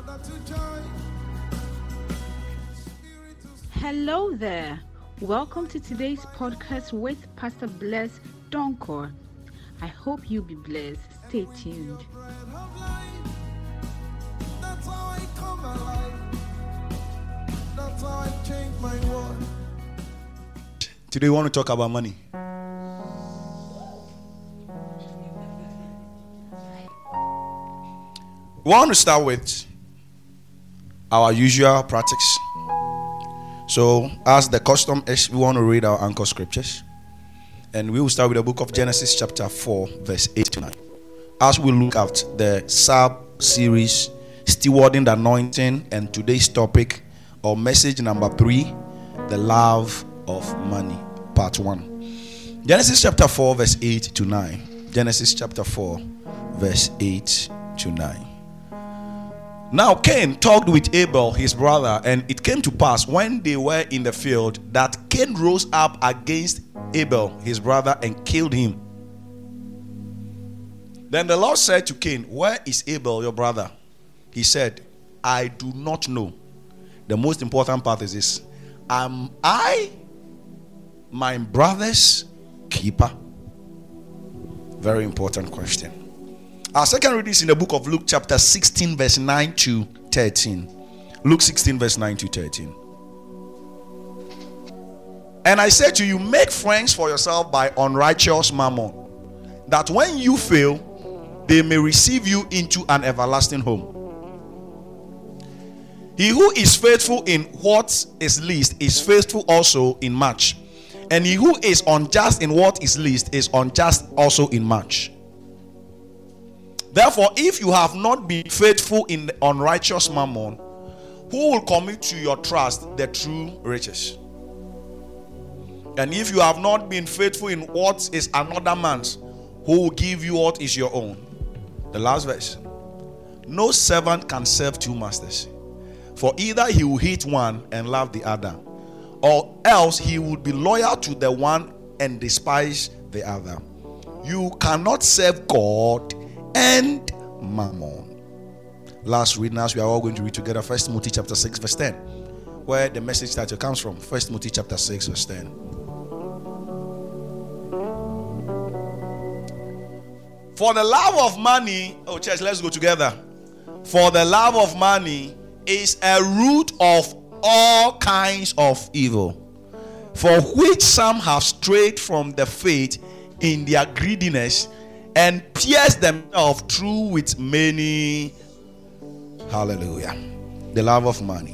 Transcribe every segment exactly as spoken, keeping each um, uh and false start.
Hello there. Welcome to today's podcast with Pastor Bless Donkor. I hope you'll be blessed. Stay tuned. That's how I come alive. That's how I change my world. Today we want to talk about money. We want to start with our usual practice. So, as the custom is, we want to read our anchor scriptures. And we will start with the book of Genesis chapter four, verse eight to nine. As we look at the sub-series, Stewarding the Anointing, and today's topic, or message number three, the love of money, part one. Genesis chapter four, verse eight to nine. Genesis chapter four, verse eight to nine. Now Cain talked with Abel his brother, and it came to pass when they were in the field that Cain rose up against Abel his brother and killed him. Then the Lord said to Cain, "Where is Abel your brother?" He said, "I do not know." The most important part is this: am I my brother's keeper? Very important question. Our second reading is in the book of Luke chapter sixteen, verse nine to thirteen. Luke sixteen, verse nine to thirteen. "And I say to you, make friends for yourself by unrighteous mammon, that when you fail, they may receive you into an everlasting home. He who is faithful in what is least is faithful also in much, and he who is unjust in what is least is unjust also in much. Therefore, if you have not been faithful in the unrighteous mammon, who will commit to your trust the true riches? And if you have not been faithful in what is another man's, who will give you what is your own?" The last verse. "No servant can serve two masters, for either he will hate one and love the other, or else he would be loyal to the one and despise the other. You cannot serve God and mammon." Last reading, as we are all going to read together, First Timothy chapter six, verse ten, where the message title comes from. First Timothy chapter six, verse ten. "For the love of money," oh church, let's go together. "For the love of money is a root of all kinds of evil, for which some have strayed from the faith in their greediness, and pierced themselves through with many." Hallelujah. The love of money.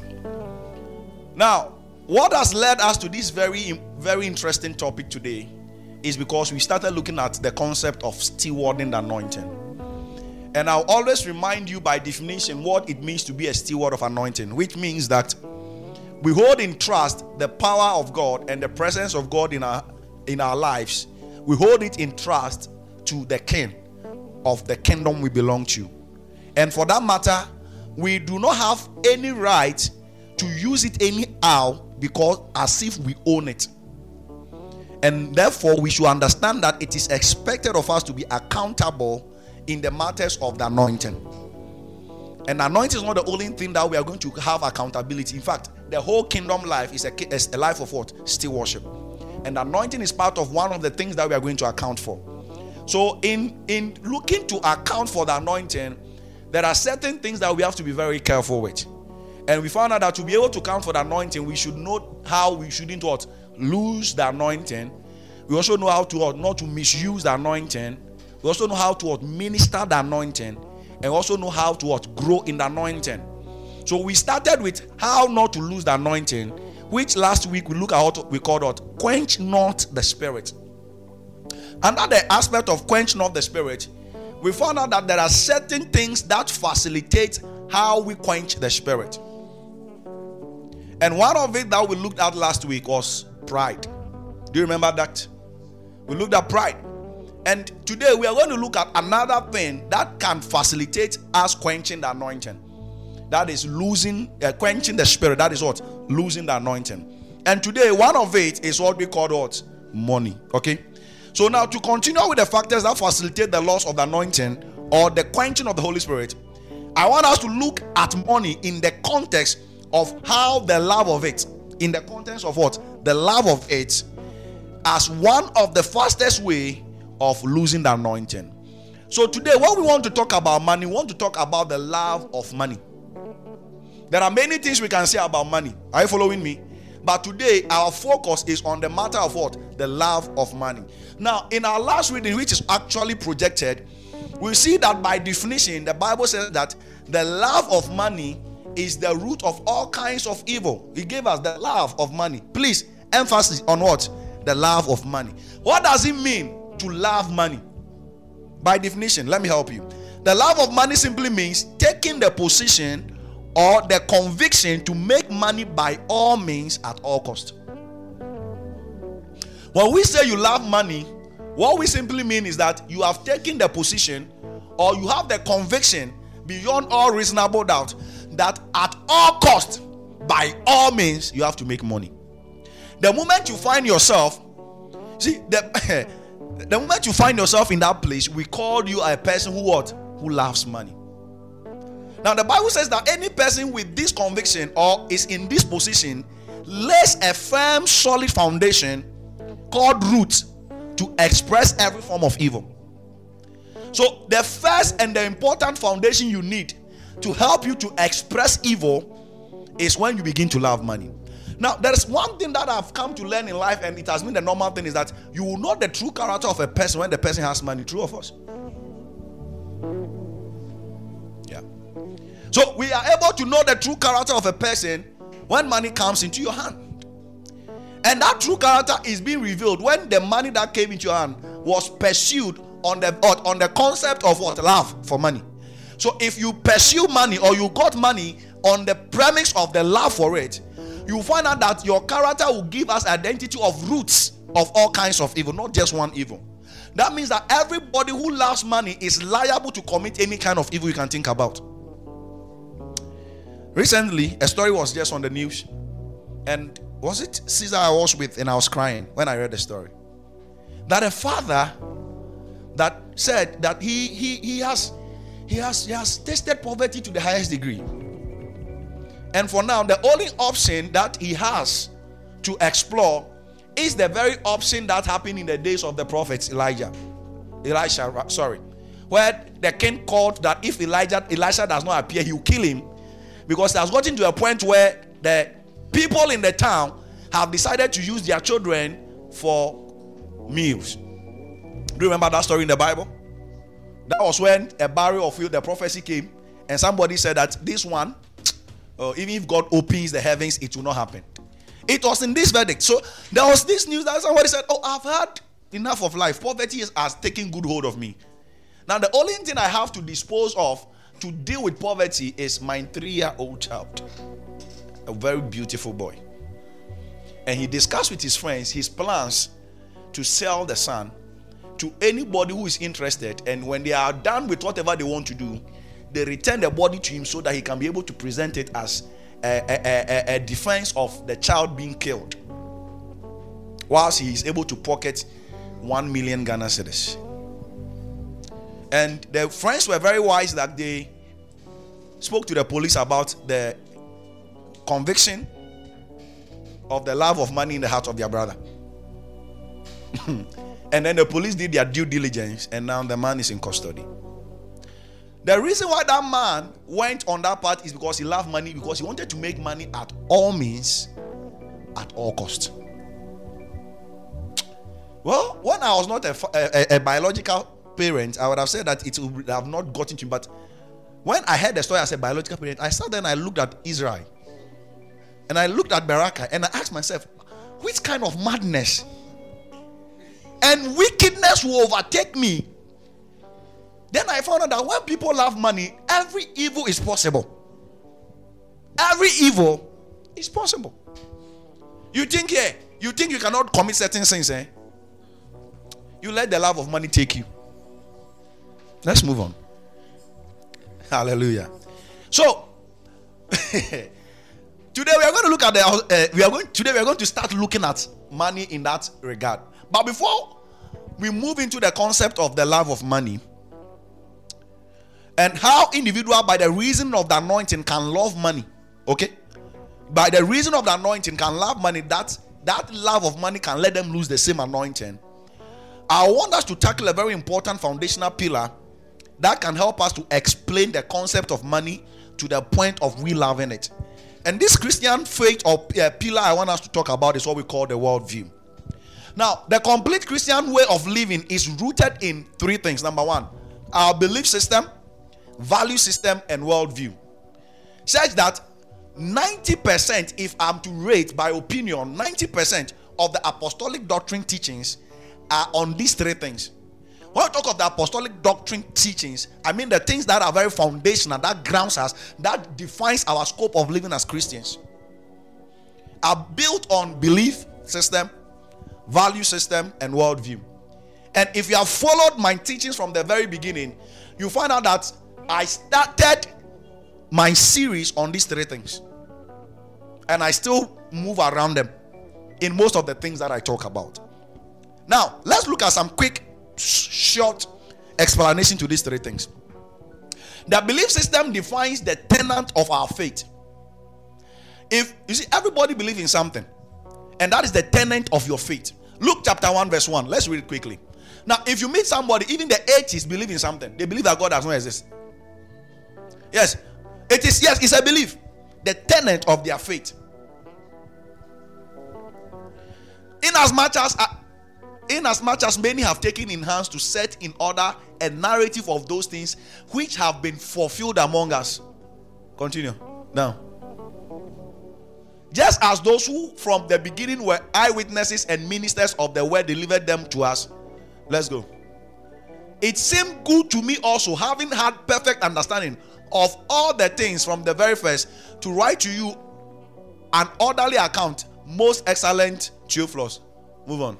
Now, what has led us to this very, very interesting topic today is because we started looking at the concept of stewarding the anointing. And I'll always remind you by definition what it means to be a steward of anointing, which means that we hold in trust the power of God and the presence of God in our in our lives. We hold it in trust to the king of the kingdom we belong to. And for that matter, we do not have any right to use it anyhow, because as if we own it. And therefore, we should understand that it is expected of us to be accountable in the matters of the anointing. And anointing is not the only thing that we are going to have accountability. In fact, the whole kingdom life is a, is a life of what? Stewardship. And anointing is part of one of the things that we are going to account for. So in, in looking to account for the anointing, there are certain things that we have to be very careful with. And we found out that to be able to account for the anointing, we should know how we shouldn't what? Lose the anointing. We also know how to what? Not to misuse the anointing. We also know how to what? Minister the anointing. And also know how to what? Grow in the anointing. So we started with how not to lose the anointing, which last week we look at what we called what? Quench not the spirit. Another aspect of quench not the spirit, we found out that there are certain things that facilitate how we quench the spirit. And one of it that we looked at last week was pride. Do you remember that? We looked at pride. And today we are going to look at another thing that can facilitate us quenching the anointing. That is losing, uh, quenching the spirit. That is what? Losing the anointing. And today one of it is what we call what? Money. Okay? So now to continue with the factors that facilitate the loss of the anointing or the quenching of the Holy Spirit, I want us to look at money in the context of how the love of it, in the context of what? The love of it, as one of the fastest way of losing the anointing. So today, what we want to talk about money, we want to talk about the love of money. There are many things we can say about money. Are you following me? But today, our focus is on the matter of what? The love of money. Now, in our last reading, which is actually projected, we see that by definition, the Bible says that the love of money is the root of all kinds of evil. He gave us the love of money. Please, emphasis on what? The love of money. What does it mean to love money? By definition, let me help you. The love of money simply means taking the position or the conviction to make money by all means at all cost. When we say you love money, what we simply mean is that you have taken the position or you have the conviction beyond all reasonable doubt that at all cost, by all means, you have to make money. The moment you find yourself, see, the, the moment you find yourself in that place, we call you a person who what? Who loves money. Now the Bible says that any person with this conviction or is in this position lays a firm, solid foundation called root to express every form of evil. So the first and the important foundation you need to help you to express evil is when you begin to love money. Now there is one thing that I've come to learn in life, and it has been the normal thing, is that you will know the true character of a person when the person has money. True of us? Yeah. So we are able to know the true character of a person when money comes into your hand. And that true character is being revealed when the money that came into your hand was pursued on the on the concept of what? Love for money. So if you pursue money or you got money on the premise of the love for it, you find out that your character will give us identity of roots of all kinds of evil, not just one evil. That means that everybody who loves money is liable to commit any kind of evil you can think about. Recently, a story was just on the news, and was it Caesar I was with, and I was crying when I read the story. That a father that said that he he he has he has he has tasted poverty to the highest degree. And for now, the only option that he has to explore is the very option that happened in the days of the prophets Elijah. Elisha, sorry. Where the king called that if Elijah Elisha does not appear, he will kill him, because it has gotten to a point where the people in the town have decided to use their children for meals. Do you remember that story in the Bible? That was when a barrel of field, the prophecy came, and somebody said that this one, uh, even if God opens the heavens, it will not happen. It was in this verdict. So there was this news that somebody said, oh, I've had enough of life. Poverty is, has taken good hold of me. Now the only thing I have to dispose of to deal with poverty is my three-year-old child, a very beautiful boy. And he discussed with his friends his plans to sell the son to anybody who is interested, and when they are done with whatever they want to do, they return the body to him so that he can be able to present it as a, a, a, a defense of the child being killed, whilst he is able to pocket one million Ghana cedis. And the friends were very wise that they spoke to the police about the conviction of the love of money in the heart of their brother. And then the police did their due diligence, and now the man is in custody. The reason why that man went on that path is because he loved money, because he wanted to make money at all means, at all cost. Well, when I was not a, a, a biological parent, I would have said that it would have not gotten to him. But when I heard the story as a biological parent, I sat there and I looked at Israel, and I looked at Baraka, and I asked myself, which kind of madness and wickedness will overtake me? Then I found out that when people love money, every evil is possible. Every evil is possible. You think here, yeah, you think you cannot commit certain sins, eh? You let the love of money take you. Let's move on. Hallelujah. So today we are going to look at the uh, we are going today we are going to start looking at money in that regard. But before we move into the concept of the love of money, And how individual by the reason of the anointing can love money. Okay? By the reason of the anointing can love money, that that love of money can let them lose the same anointing. I want us to tackle a very important foundational pillar that can help us to explain the concept of money to the point of we loving it. And this Christian faith or uh, pillar I want us to talk about is what we call the worldview. Now, the complete Christian way of living is rooted in three things. Number one, our belief system, value system, and worldview. Such that ninety percent, if I'm to rate by opinion, ninety percent of the apostolic doctrine teachings are on these three things. When I talk of the apostolic doctrine teachings, I mean the things that are very foundational, that grounds us, that defines our scope of living as Christians, are built on belief system, value system, and worldview. And if you have followed my teachings from the very beginning, you find out that I started my series on these three things, and I still move around them in most of the things that I talk about. Now, let's look at some quick, short explanation to these three things. The belief system defines the tenant of our faith. If you see, everybody believes in something, and that is the tenant of your faith. Luke chapter one verse one. Let's read it quickly. Now, if you meet somebody, even the atheists believe in something. They believe that God does not exist. Yes, it is. Yes, it's a belief. The tenant of their faith. In as much as uh, in as much as many have taken in hands to set in order a narrative of those things which have been fulfilled among us. Continue. Now, just as those who from the beginning were eyewitnesses and ministers of the word delivered them to us. Let's go. It seemed good to me also, having had perfect understanding of all the things from the very first, to write to you an orderly account, most excellent Theophilus. Move on.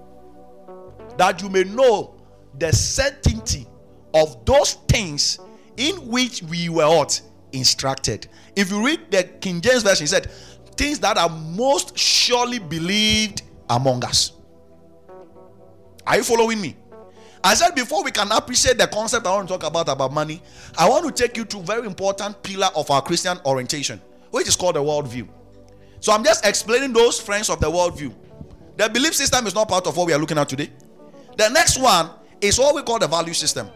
That you may know the certainty of those things in which we were what? Instructed. If you read the King James Version, he said, things that are most surely believed among us. Are you following me? I said before we can appreciate the concept I want to talk about about money, I want to take you to a very important pillar of our Christian orientation, which is called the worldview. So I'm just explaining those friends of the worldview. The belief system is not part of what we are looking at today. The next one is what we call the value system.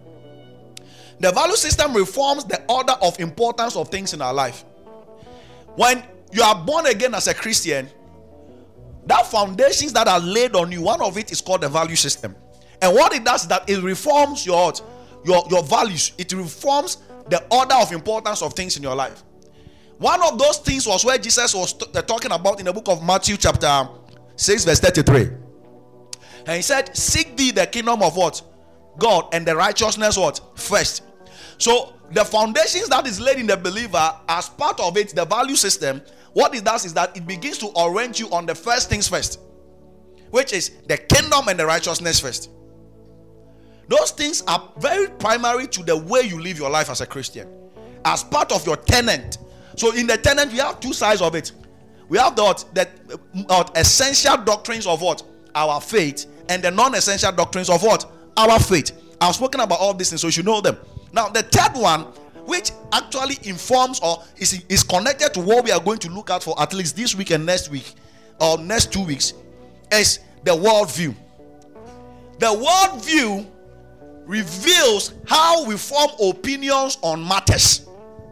The value system reforms the order of importance of things in our life. When you are born again as a Christian, that foundations that are laid on you, one of it is called the value system. And what it does is that it reforms your, your, your values. It reforms the order of importance of things in your life. One of those things was where Jesus was t- talking about in the book of Matthew chapter six verse thirty-three. And he said, seek thee the kingdom of what? God, and the righteousness what? First. So the foundations that is laid in the believer, as part of it, the value system, what it does is that it begins to orient you on the first things first, which is the kingdom and the righteousness first. Those things are very primary to the way you live your life as a Christian, as part of your tenant. So in the tenant, we have two sides of it. We have the, the uh, essential doctrines of what? Our faith, and the non-essential doctrines of what? Our faith. I've spoken about all these things, so you should know them. Now, the third one, which actually informs or is, is connected to what we are going to look at for at least this week and next week, or next two weeks, is the worldview. The worldview reveals how we form opinions on matters.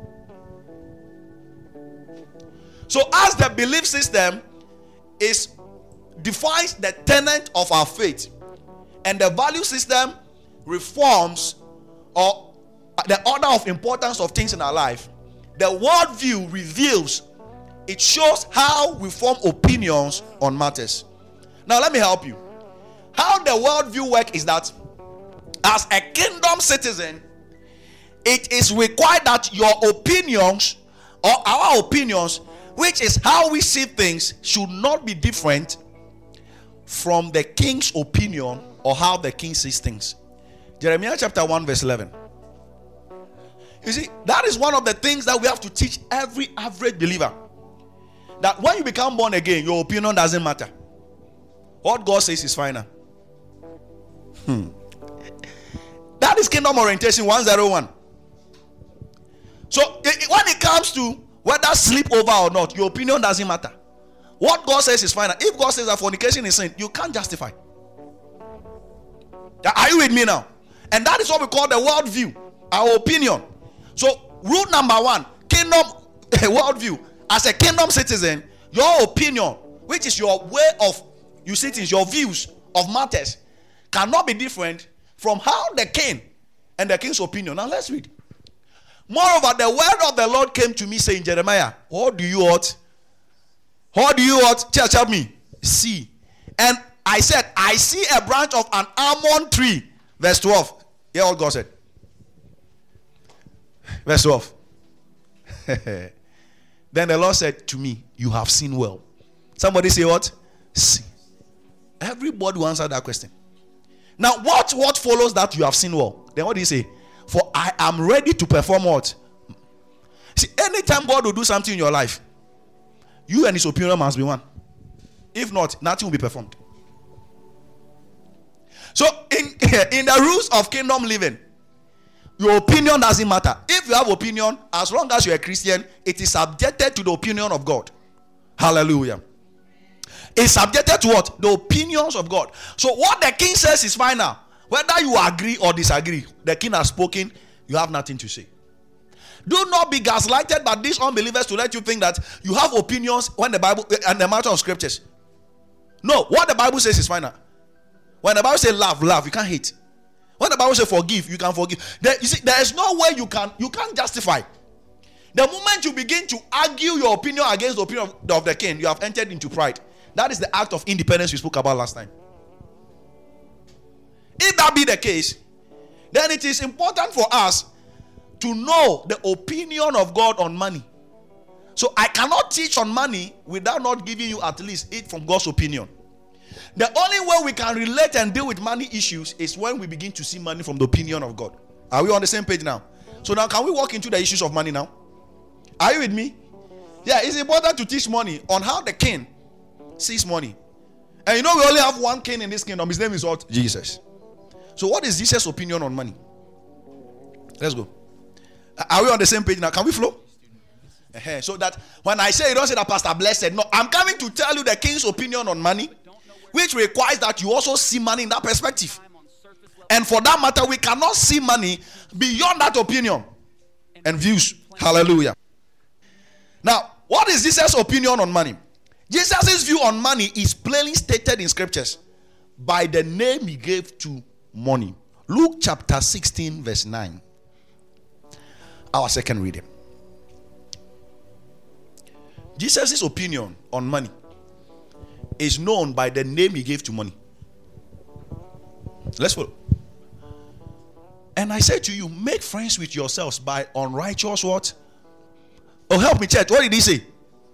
So as the belief system is defines the tenet of our faith, and the value system reforms or the order of importance of things in our life, the worldview reveals, it shows how we form opinions on matters. Now let me help you. How the worldview works is that as a kingdom citizen, it is required that your opinions or our opinions, which is how we see things, should not be different from the king's opinion or how the king sees things. Jeremiah chapter one verse eleven. You see, that is one of the things that we have to teach every average believer. That when you become born again, your opinion doesn't matter. What God says is final. Hmm. That is kingdom orientation one oh one. So it, when it comes to whether sleep over or not, your opinion doesn't matter. What God says is final. If God says that fornication is sin, you can't justify. Are you with me now? And that is what we call the worldview, our opinion. So rule number one, kingdom worldview. As a kingdom citizen, your opinion, which is your way of you see things, your views of matters, cannot be different from how the king and the king's opinion. Now let's read. Moreover, the word of the Lord came to me, saying, Jeremiah, what do you want? What do you want? Church, help me. See. And I said, I see a branch of an almond tree. Verse twelve. Hear what God said. Verse twelve. Then the Lord said to me, you have seen well. Somebody say what? See. Everybody will answer that question. Now, what, what follows that you have seen well? Then what do you say? For I am ready to perform what? See, anytime God will do something in your life, you and his opinion must be one. If not, nothing will be performed. So, in, in the rules of kingdom living, your opinion doesn't matter. If you have opinion, as long as you're a Christian, it is subjected to the opinion of God. Hallelujah. It's subjected to what? The opinions of God. So what the king says is final. Whether you agree or disagree, the king has spoken, you have nothing to say. Do not be gaslighted by these unbelievers to let you think that you have opinions when the Bible and the matter of scriptures. No, what the Bible says is final. When the Bible says love, love, you can't hate. When the Bible says forgive, you can forgive. There, you see, there is no way you can you can't justify. The moment you begin to argue your opinion against the opinion of, of the king, you have entered into pride. That is the act of independence we spoke about last time. If that be the case, then it is important for us to know the opinion of God on money. So I cannot teach on money without not giving you at least it from God's opinion. The only way we can relate and deal with money issues is when we begin to see money from the opinion of God. Are we on the same page now? So now can we walk into the issues of money now? Are you with me? Yeah, it's important to teach money on how the king sees money. And you know we only have one king in this kingdom. His name is what? Jesus. So what is Jesus' opinion on money? Let's go. Are we on the same page now? Can we flow? Uh-huh. So that when I say, you don't say that Pastor Bless said, no, I'm coming to tell you the king's opinion on money, which requires that you also see money in that perspective. And for that matter, we cannot see money beyond that opinion and views. Hallelujah. Now, what is Jesus' opinion on money? Jesus' view on money is plainly stated in scriptures by the name he gave to money. Luke chapter sixteen, verse nine. Our second reading. Jesus' opinion on money is known by the name he gave to money. Let's follow. And I say to you, make friends with yourselves by unrighteous what? Oh, help me, church. What did he say?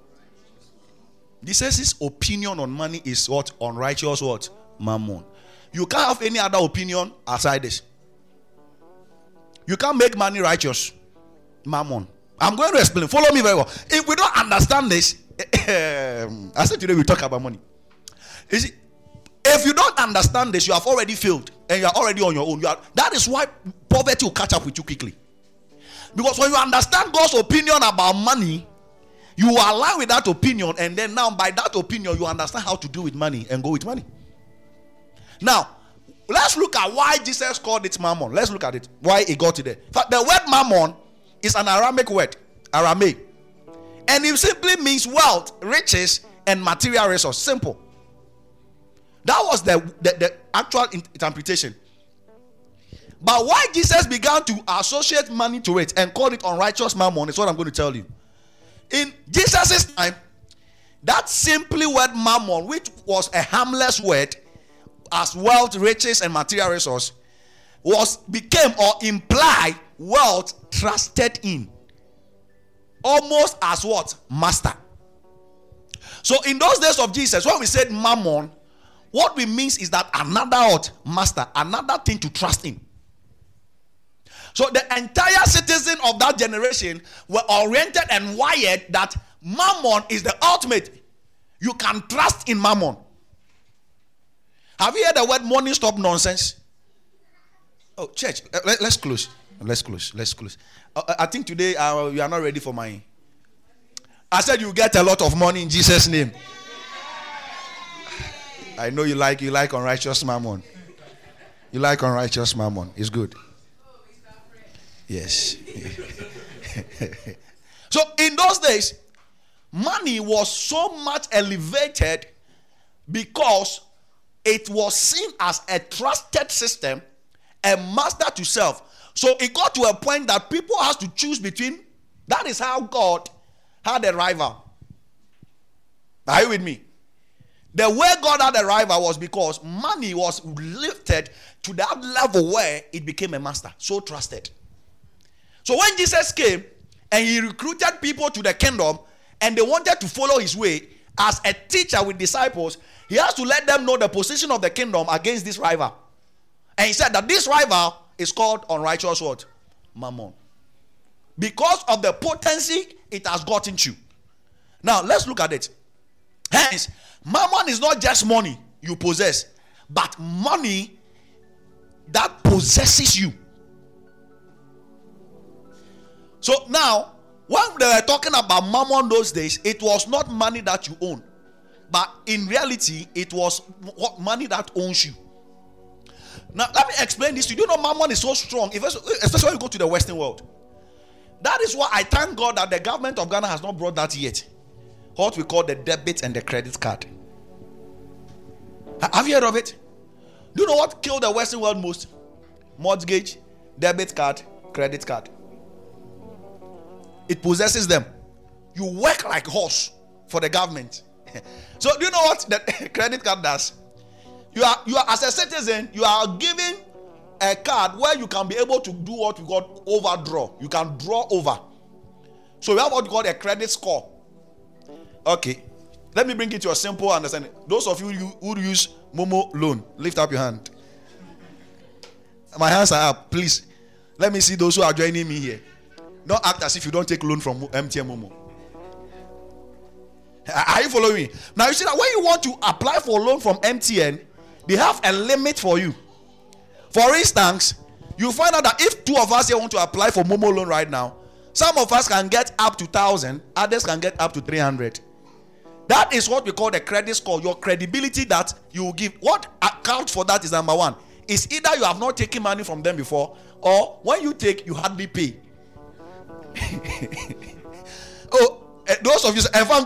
He says his opinion on money is what? Unrighteous what? Mammon. You can't have any other opinion aside this. You can't make money righteous. Mammon. I'm going to explain. Follow me very well. If we don't understand this, I said today we talk about money. You see, if you don't understand this, you have already failed and you are already on your own. You are, that is why poverty will catch up with you quickly. Because when you understand God's opinion about money, you align with that opinion, and then now by that opinion, you understand how to do with money and go with money. Now, let's look at why Jesus called it mammon. Let's look at it. Why he got it there. In fact, the word mammon is an Aramaic word. Aramaic. And it simply means wealth, riches, and material resource. Simple. That was the, the, the actual interpretation. But why Jesus began to associate money to it and call it unrighteous mammon is what I'm going to tell you. In Jesus' time, that simply word mammon, which was a harmless word, as wealth, riches, and material resource, was became or implied wealth trusted in, almost as what? Master. So in those days of Jesus, when we said mammon, what we mean is that another what? Master, another thing to trust in. So the entire citizen of that generation were oriented and wired that mammon is the ultimate. You can trust in mammon. Have you heard the word money stop nonsense? Oh, church, let, let's close. Let's close. Let's close. I, I think today uh, you are not ready for mine. I said you get a lot of money in Jesus' name. I know you like you like unrighteous mammon. You like unrighteous mammon. It's good. Yes. So in those days, money was so much elevated because it was seen as a trusted system, a master to serve. So it got to a point that people has to choose between. That is how God had a rival. Are you with me? The way God had a rival was because money was lifted to that level where it became a master, so trusted. So when Jesus came and he recruited people to the kingdom and they wanted to follow his way as a teacher with disciples, he has to let them know the position of the kingdom against this rival. And he said that this rival is called unrighteous what? Mammon. Because of the potency it has gotten to. Now let's look at it. Hence, mammon is not just money you possess, but money that possesses you. So now, when they were talking about mammon those days, it was not money that you own, but in reality, it was money that owns you. Now, let me explain this to you. You know, mammon is so strong, especially when you go to the Western world. That is why I thank God that the government of Ghana has not brought that yet. What we call the debit and the credit card. Have you heard of it? Do you know what killed the Western world most? Mortgage, debit card, credit card. It possesses them. You work like a horse for the government. So do you know what the credit card does? You are you are as a citizen, you are given a card where you can be able to do what we call overdraw. You can draw over. So we have what we call a credit score. Okay. Let me bring it to a simple understanding. Those of you who use Momo loan, lift up your hand. My hands are up. Please. Let me see those who are joining me here. Don't act as if you don't take loan from M T N Momo. Are you following me? Now you see that when you want to apply for a loan from M T N, they have a limit for you. For instance, you find out that if two of us here want to apply for Momo loan right now, some of us can get up to one thousand, others can get up to three hundred. That is what we call the credit score, your credibility that you will give. What accounts for that is number one. It's either you have not taken money from them before, or when you take, you hardly pay. Oh, those of you,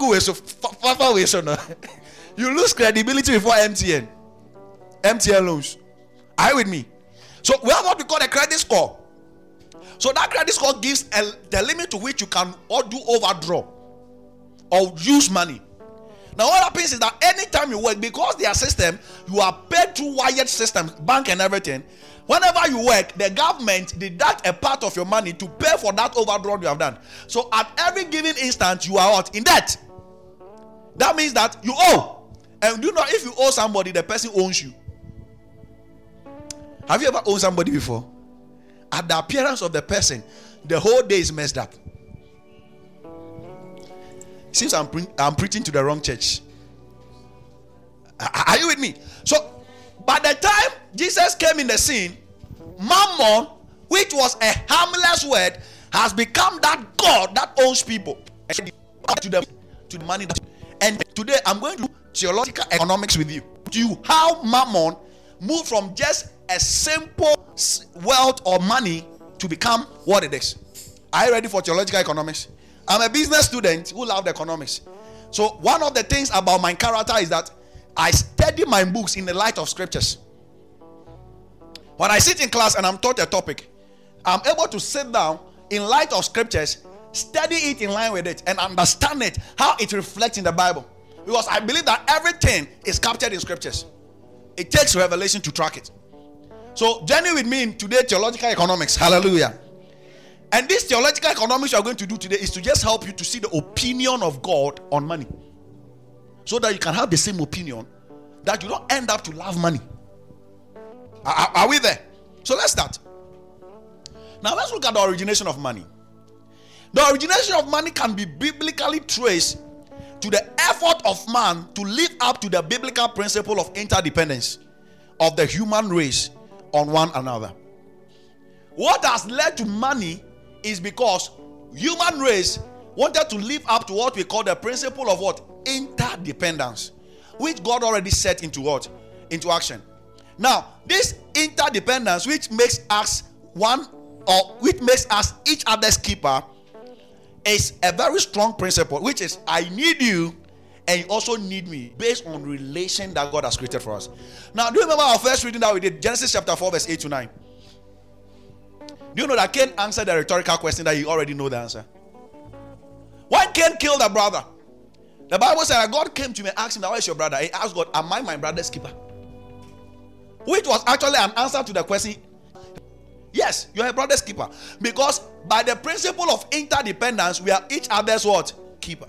you lose credibility before M T N. M T N loans. Are you with me? So we have what we call a credit score. So that credit score gives a, the limit to which you can or do overdraw or use money. Now what happens is that anytime you work, because their system, you are paid through wired systems, bank and everything. Whenever you work, the government deduct a part of your money to pay for that overdraw you have done. So at every given instant, you are out in debt. That means that you owe. And do you know if you owe somebody, the person owns you. Have you ever owed somebody before? At the appearance of the person, the whole day is messed up. Seems I'm, pre- I'm preaching to the wrong church. Are you with me? So, by the time Jesus came in the scene, mammon, which was a harmless word, has become that God that owns people. To the, to the money. And today I'm going to do theological economics with you. To you, how mammon moved from just a simple wealth or money to become what it is. Are you ready for theological economics? I'm a business student who loved economics. So one of the things about my character is that I study my books in the light of scriptures. When I sit in class and I'm taught a topic, I'm able to sit down in light of scriptures, study it in line with it, and understand it, how it reflects in the Bible. Because I believe that everything is captured in scriptures. It takes revelation to track it. So journey with me in today theological economics. Hallelujah. And this theological economics we are going to do today is to just help you to see the opinion of God on money. So that you can have the same opinion, that you don't end up to love money. Are, are we there? So let's start. Now let's look at the origination of money. The origination of money can be biblically traced to the effort of man to live up to the biblical principle of interdependence of the human race on one another. What has led to money is because human race wanted to live up to what we call the principle of what? Interdependence, which God already set into what? Into action. Now, this interdependence, which makes us one, or which makes us each other's keeper, is a very strong principle, which is I need you and you also need me, based on relation that God has created for us. Now, do you remember our first reading that we did? Genesis chapter four, verse eight to nine. Do you know that Cain answered the rhetorical question that you already know the answer? Why Cain killed a brother? The Bible said that God came to me and asked him, where is your brother? He asked God, am I my brother's keeper? Which was actually an answer to the question. Yes, you're a brother's keeper. Because by the principle of interdependence, we are each other's what? Keeper.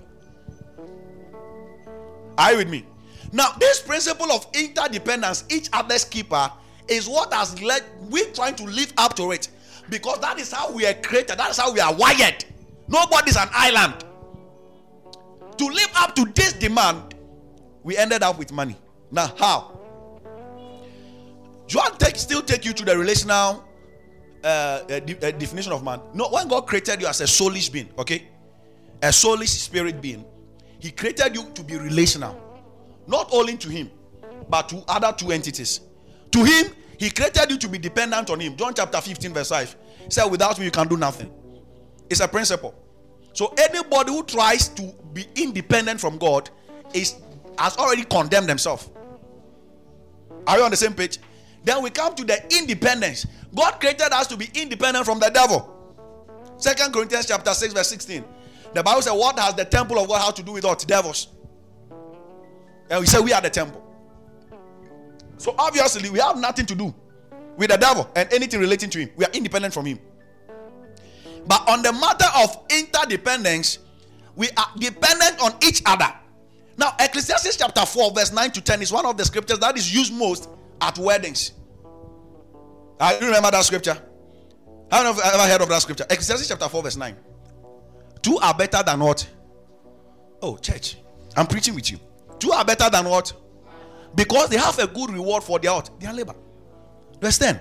Are you with me? Now, this principle of interdependence, each other's keeper, is what has led we trying to live up to it. Because that is how we are created. That is how we are wired. Nobody's an island. To live up to this demand, we ended up with money. Now, how? Do you want to take, still take you to the relational uh, uh, de- uh, definition of man? No, when God created you as a soulish being, okay? A soulish spirit being, He created you to be relational. Not only to Him, but to other two entities. To Him, He created you to be dependent on Him. John chapter fifteen, verse five. He said, without me, you can do nothing. It's a principle. So anybody who tries to be independent from God is has already condemned themselves. Are you on the same page? Then we come to the independence. God created us to be independent from the devil. Second Corinthians chapter six, verse sixteen. The Bible says, what has the temple of God have to do with what? Devils. And we say we are the temple. So obviously we have nothing to do with the devil and anything relating to him. We are independent from him. But on the matter of interdependence, we are dependent on each other. Now, Ecclesiastes chapter four, verse nine to ten is one of the scriptures that is used most at weddings. I do remember that scripture. I don't know if I've ever heard of that scripture. Ecclesiastes chapter four, verse nine. Two are better than what? Oh, church, I'm preaching with you. Two are better than what? Because they have a good reward for their what? Their labor. Verse ten.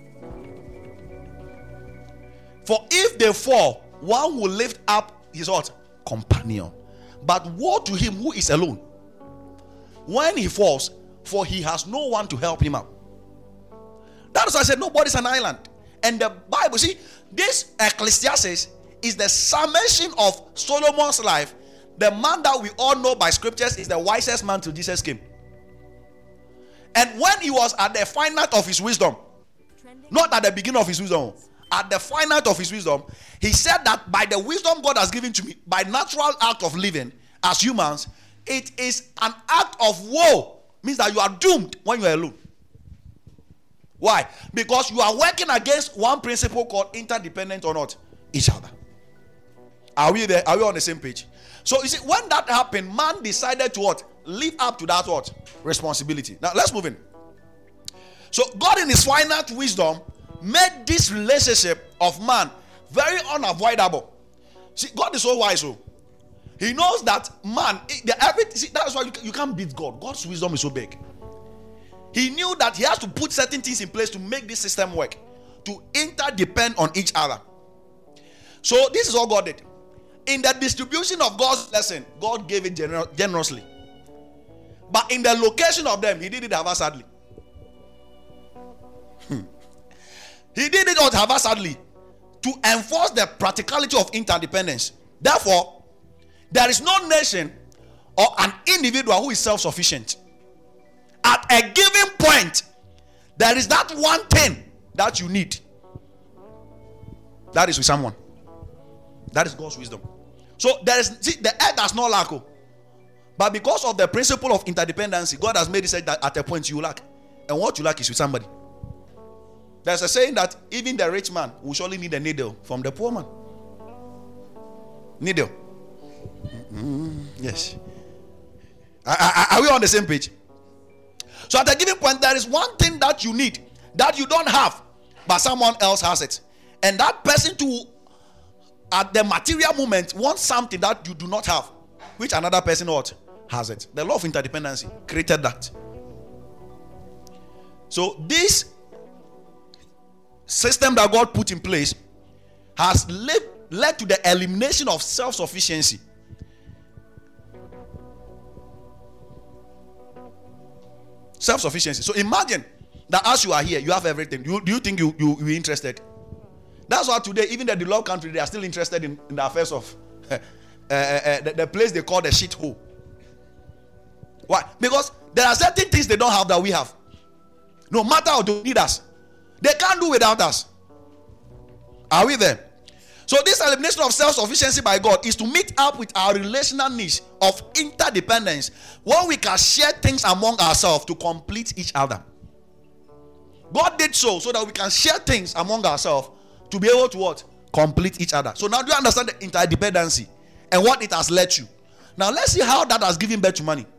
For if they fall, one will lift up his what? Companion. But woe to him who is alone when he falls, for he has no one to help him out. That's why I said nobody's an island. And the Bible, see, this Ecclesiastes is the summation of Solomon's life. The man that we all know by scriptures is the wisest man till Jesus came. And when he was at the finite of his wisdom, not at the beginning of his wisdom, at the finite of his wisdom, he said that by the wisdom God has given to me, by natural act of living as humans, it is an act of woe. Means that you are doomed when you are alone. Why? Because you are working against one principle called interdependent or not each other. Are we there? Are we on the same page? So you see, when that happened, man decided to what? Live up to that what? Responsibility. Now let's move in. So God in his finite wisdom made this relationship of man very unavoidable. See, God is so wise. So he knows that man, the everything. See, that's why you, you can't beat God. God's wisdom is so big. He knew that he has to put certain things in place to make this system work, to interdepend on each other. So this is all God did. In the distribution of God's blessing, God gave it gener- generously. But in the location of them, he did it haphazardly. He did it haphazardly to enforce the practicality of interdependence. Therefore, there is no nation or an individual who is self-sufficient. At a given point, there is that one thing that you need. That is with someone. That is God's wisdom. So there is, see, the earth does not lack. But because of the principle of interdependency, God has made it say that at a point you lack. And what you lack is with somebody. There's a saying that even the rich man will surely need a needle from the poor man. Needle. Mm-hmm. Yes. Are, are, are we on the same page? So at a given point, there is one thing that you need that you don't have, but someone else has it. And that person too, at the material moment, wants something that you do not have, which another person what has it. The law of interdependency created that. So this system that God put in place has led, led to the elimination of self-sufficiency. Self-sufficiency. So imagine that as you are here, you have everything. You, do you think you, you, you're interested? That's why today, even the developed country, they are still interested in, in the affairs of uh, uh, uh, the, the place they call the shithole. Why? Because there are certain things they don't have that we have. No matter how they need us, they can't do without us. Are we there? So this elimination of self-sufficiency by God is to meet up with our relational needs of interdependence, where we can share things among ourselves to complete each other. God did so so that we can share things among ourselves to be able to what? Complete each other. So now do you understand the interdependency and what it has led to? Now let's see how that has given birth to money.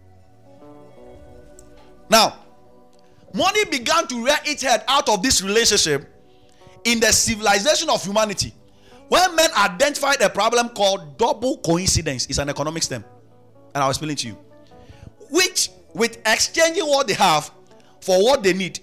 Now, money began to rear its head out of this relationship in the civilization of humanity, when men identified a problem called double coincidence. It's an economics term, and I'll explain it to you. Which, with exchanging what they have for what they need.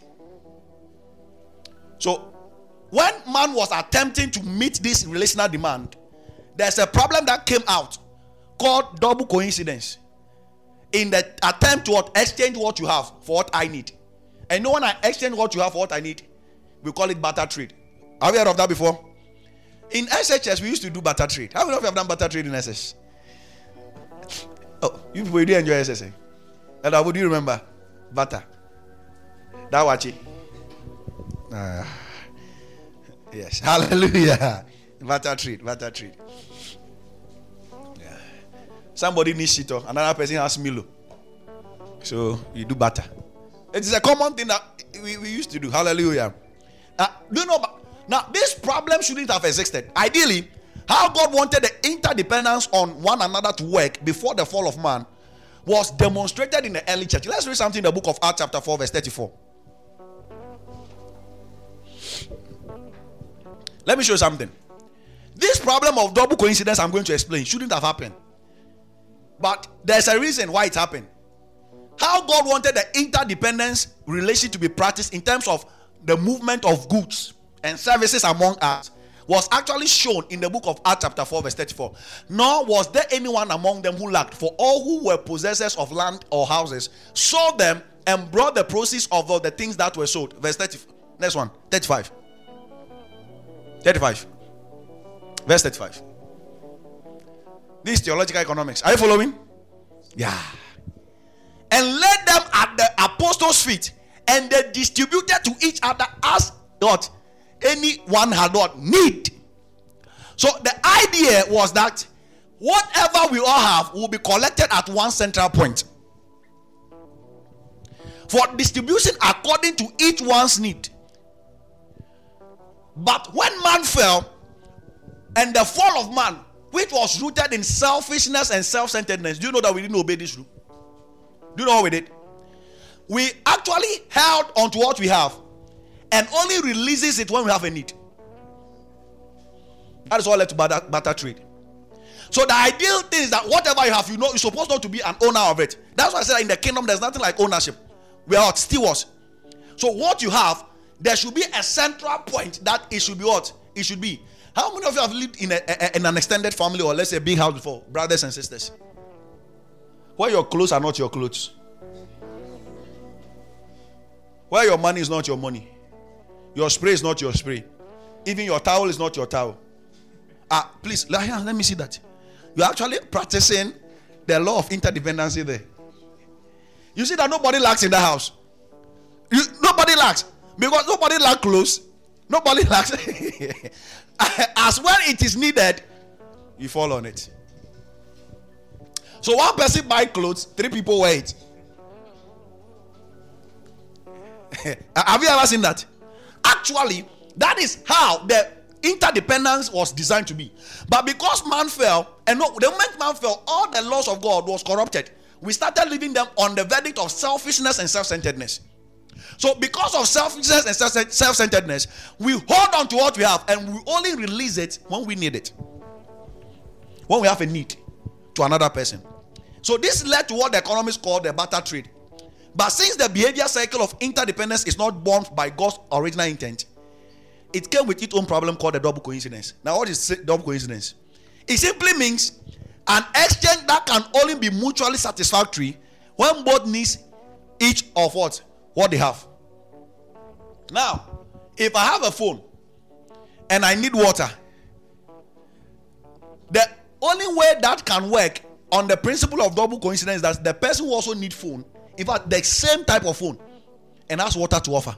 So, when man was attempting to meet this relational demand, there's a problem that came out called double coincidence. In the attempt to what? Exchange what you have for what I need. And you know, when I exchange what you have for what I need, we call it barter trade. Have you heard of that before? In S H S, we used to do barter trade. How many of you have done barter trade in S H S? Oh, you people, you did enjoy S H S. And how would you remember? Barter. That watch it. Uh, yes. Hallelujah. Barter trade. Barter trade. Yeah. Somebody needs shito, another person has Milo. So you do barter. It is a common thing that we, we used to do. Hallelujah. Now, do you know about, now this problem shouldn't have existed. Ideally, how God wanted the interdependence on one another to work before the fall of man was demonstrated in the early church. Let's read something in the book of Acts chapter four verse thirty-four. Let me show you something. This problem of double coincidence I'm going to explain shouldn't have happened. But there's a reason why it happened. How God wanted the interdependence relation to be practiced in terms of the movement of goods and services among us was actually shown in the book of Acts chapter four verse thirty-four. Nor was there anyone among them who lacked, for all who were possessors of land or houses sold them and brought the proceeds of the things that were sold. Verse thirty. Next one. thirty-five. thirty-five. Verse thirty-five. This is theological economics. Are you following? Yeah. And laid them at the apostles' feet, and they distributed to each other as what anyone had what need. So the idea was that whatever we all have will be collected at one central point for distribution according to each one's need. But when man fell, and the fall of man, which was rooted in selfishness and self-centeredness, do you know that we didn't obey this rule? Do you know what we did? We actually held onto what we have and only releases it when we have a need. That is all led to barter, barter trade. So the ideal thing is that whatever you have, you know, you're supposed not to be an owner of it. That's why I said in the kingdom there's nothing like ownership. We are stewards. So what you have, there should be a central point that it should be what? It should be. How many of you have lived in, a, a, in an extended family, or let's say a big house before? Brothers and sisters. Where your clothes are not your clothes. Where your money is not your money. Your spray is not your spray. Even your towel is not your towel. Ah, please, let, let me see that. You're actually practicing the law of interdependency there. You see that nobody lacks in the house. You, nobody lacks. Because nobody lacks clothes. Nobody lacks. As when it is needed, you fall on it. So one person buys clothes, three people wear it. Have you ever seen that? Actually, that is how the interdependence was designed to be. But because man fell, and no, the moment man fell, all the laws of God was corrupted. We started living them on the verdict of selfishness and self-centeredness. So because of selfishness and self-centeredness, we hold on to what we have and we only release it when we need it. When we have a need to another person. So this led to what the economists call the barter trade. But since the behavior cycle of interdependence is not born by God's original intent, it came with its own problem called the double coincidence. Now, what is double coincidence? It simply means an exchange that can only be mutually satisfactory when both needs each of what? What they have. Now, if I have a phone and I need water, the only way that can work on the principle of double coincidence is that the person who also needs phone, in fact, the same type of phone, and has water to offer.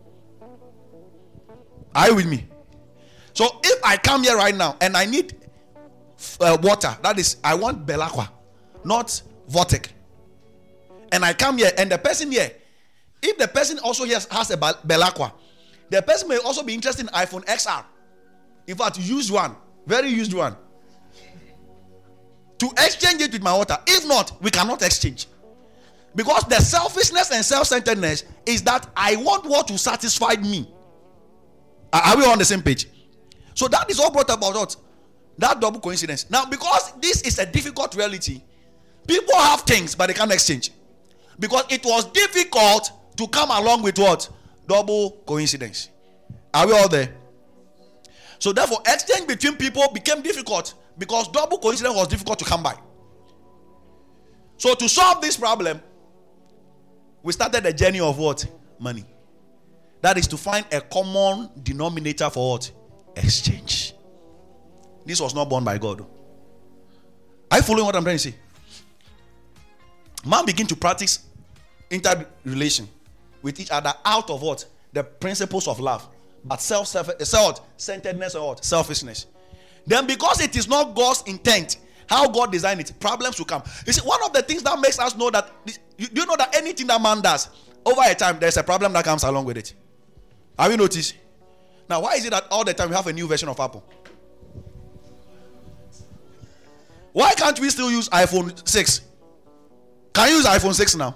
Are you with me? So if I come here right now and I need uh, water, that is, I want Belaqua, not Vortec, and I come here and the person here, if the person also has, has a Belaqua, the person may also be interested in iPhone X R. In fact, used one, very used one, to exchange it with my water. If not, we cannot exchange. Because the selfishness and self-centeredness is that I want what to satisfy me. Are we on the same page? So that is all brought about what? That double coincidence. Now, because this is a difficult reality, people have things but they can't exchange. Because it was difficult to come along with what? Double coincidence. Are we all there? So therefore, exchange between people became difficult because double coincidence was difficult to come by. So to solve this problem, we started a journey of what? Money. That is to find a common denominator for what? Exchange. This was not born by God. Are you following what I'm trying to say? Man begin to practice interrelation with each other out of what? The principles of love. But self, self, self-centeredness or what? Selfishness. Then because it is not God's intent, how God designed it, problems will come. You see, one of the things that makes us know that, this, you, you know that anything that man does, over a time, there's a problem that comes along with it. Have you noticed? Now, why is it that all the time we have a new version of Apple? Why can't we still use iPhone six? Can you use iPhone six now?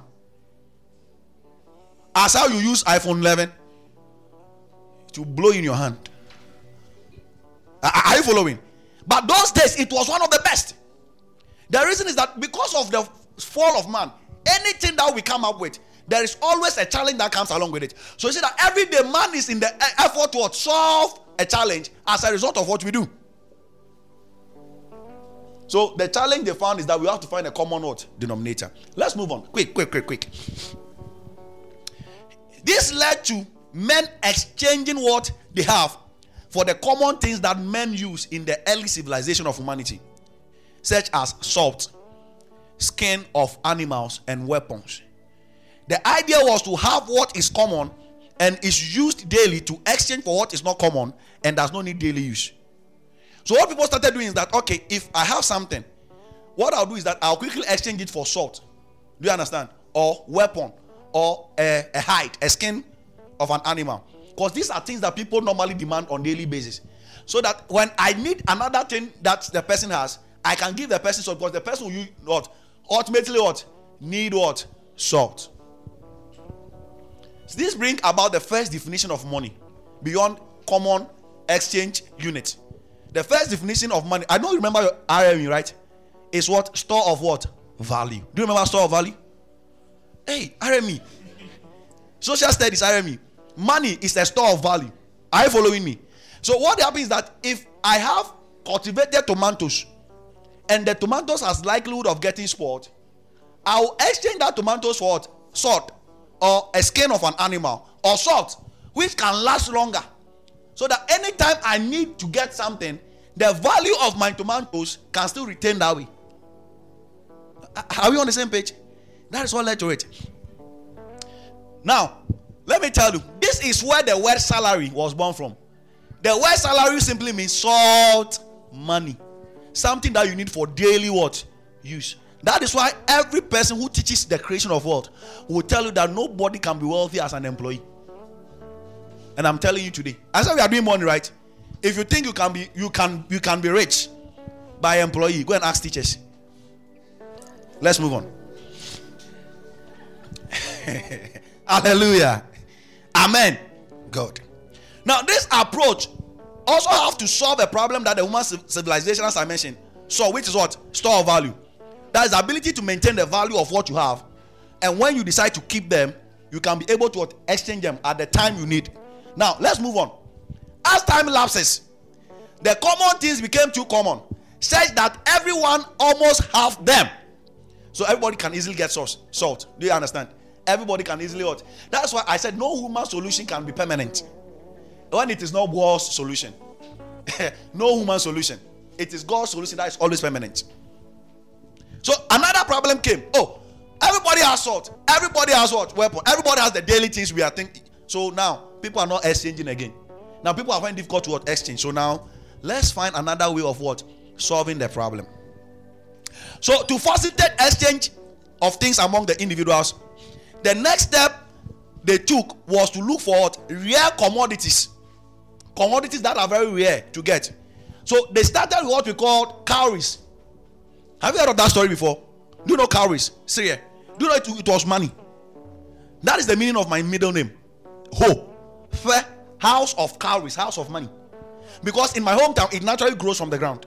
As how you use iPhone eleven? To blow in your hand. Are you following? But those days, it was one of the best. The reason is that because of the fall of man, anything that we come up with, there is always a challenge that comes along with it. So you see that every day man is in the effort to solve a challenge as a result of what we do. So the challenge they found is that we have to find a common what? Denominator. Let's move on. Quick, quick, quick, quick. This led to men exchanging what they have for the common things that men use in the early civilization of humanity, such as salt, skin of animals, and weapons. The idea was to have what is common and is used daily to exchange for what is not common and does not need daily use. So what people started doing is that, okay, if I have something, what I'll do is that I'll quickly exchange it for salt. Do you understand? Or weapon, or a, a hide, a skin of an animal. Because these are things that people normally demand on daily basis. So that when I need another thing that the person has, I can give the person salt, because the person will use what? Ultimately what? Need what? Salt. So this brings about the first definition of money beyond common exchange unit. The first definition of money, I don't remember your R M E, right? Is what? Store of what? Value. Do you remember store of value? Hey, R M E. Social studies, R M E. Money is a store of value. Are you following me? So what happens is that if I have cultivated tomatoes and the tomatoes has likelihood of getting spoiled, I'll exchange that tomatoes for what? Salt, or a skin of an animal, or salt, which can last longer. So that anytime I need to get something, the value of my tomatoes can still retain that way. Are we on the same page? That is what led to it. Now, let me tell you, this is where the word salary was born from. The word salary simply means salt money. Something that you need for daily what? Use. That is why every person who teaches the creation of wealth will tell you that nobody can be wealthy as an employee. And I'm telling you today, as we are doing money, right? If you think you can be you can you can be rich by employee, go and ask teachers. Let's move on. Hallelujah. Amen. God. Now this approach also have to solve a problem that the human civilization, as I mentioned, saw, which is what? Store of value. That is the ability to maintain the value of what you have, and when you decide to keep them, you can be able to exchange them at the time you need. Now let's move on. As time lapses, the common things became too common, such that everyone almost have them. So everybody can easily get salt. Salt. Do you understand? Everybody can easily what? That's why I said no human solution can be permanent when it is not God's solution. No human solution. It is God's solution that is always permanent. So another problem came. Oh, everybody has salt. Everybody has what? Weapon. Everybody has the daily things we are thinking. So now people are not exchanging again. Now people are finding difficult to what? Exchange. So now let's find another way of what? Solving the problem. So to facilitate exchange of things among the individuals, the next step they took was to look for what? Rare commodities. Commodities that are very rare to get. So they started with what we call cowries. Have you heard of that story before? Do you know cowries? Syria. Do you know it, it was money? That is the meaning of my middle name. Ho. Fe. House of cowries. House of money. Because in my hometown, it naturally grows from the ground.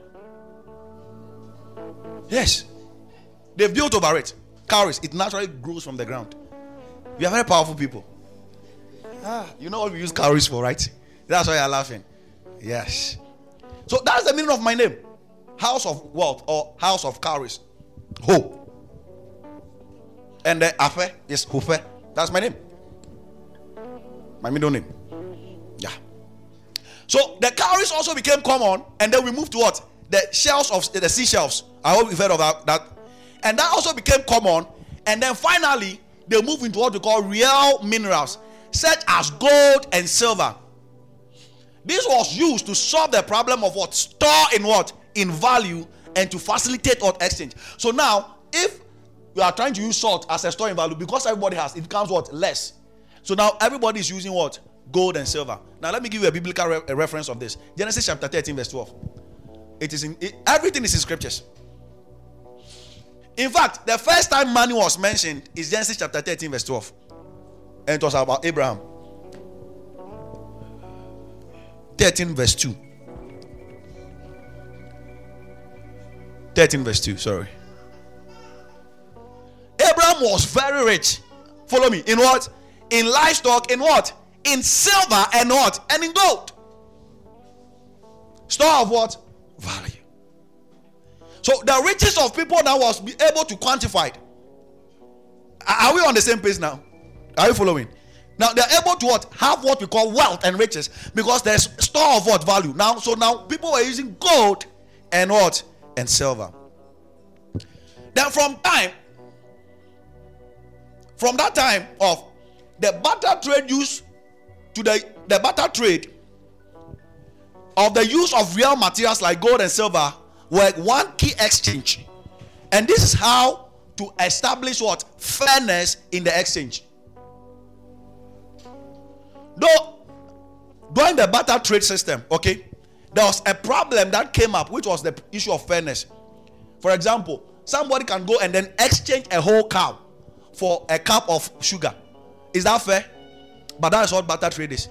Yes. They've built over it. Cowries. It naturally grows from the ground. We are very powerful people. Ah, you know what we use cowries for, right? That's why you're laughing. Yes. So that's the meaning of my name. House of wealth or house of cowries. Ho. And the Afe is Hufe. That's my name. My middle name. Yeah. So the cowries also became common, and then we moved to what? The shells of the seashells. I hope you've heard of that, that. And that also became common. And then finally, they moved into what we call real minerals, such as gold and silver. This was used to solve the problem of what? Store in what? In value, and to facilitate what? Exchange. So now, if you are trying to use salt as a store in value, because everybody has, it becomes what? Less. So now everybody is using what? Gold and silver. Now let me give you a biblical re- a reference of this. Genesis chapter thirteen verse twelve. It is in it, everything is in scriptures. In fact, the first time money was mentioned is Genesis chapter thirteen verse twelve. And it was about Abraham. thirteen verse two. thirteen verse two, sorry. Abraham was very rich. Follow me. In what? In livestock. In what? In silver and what? And in gold. Store of what? Value. So the riches of people now was be able to quantify it. Are we on the same page now? Are you following? Now they're able to what? Have what we call wealth and riches, because there's store of what? Value. Now, so now people were using gold and what? And silver. Then from time, from that time of the barter trade used to the, the barter trade of the use of real materials like gold and silver were one key exchange. And this is how to establish what? Fairness in the exchange. Though during the barter trade system, okay, there was a problem that came up, which was the issue of fairness. For example, somebody can go and then exchange a whole cow for a cup of sugar. Is that fair? But that is what barter trade is.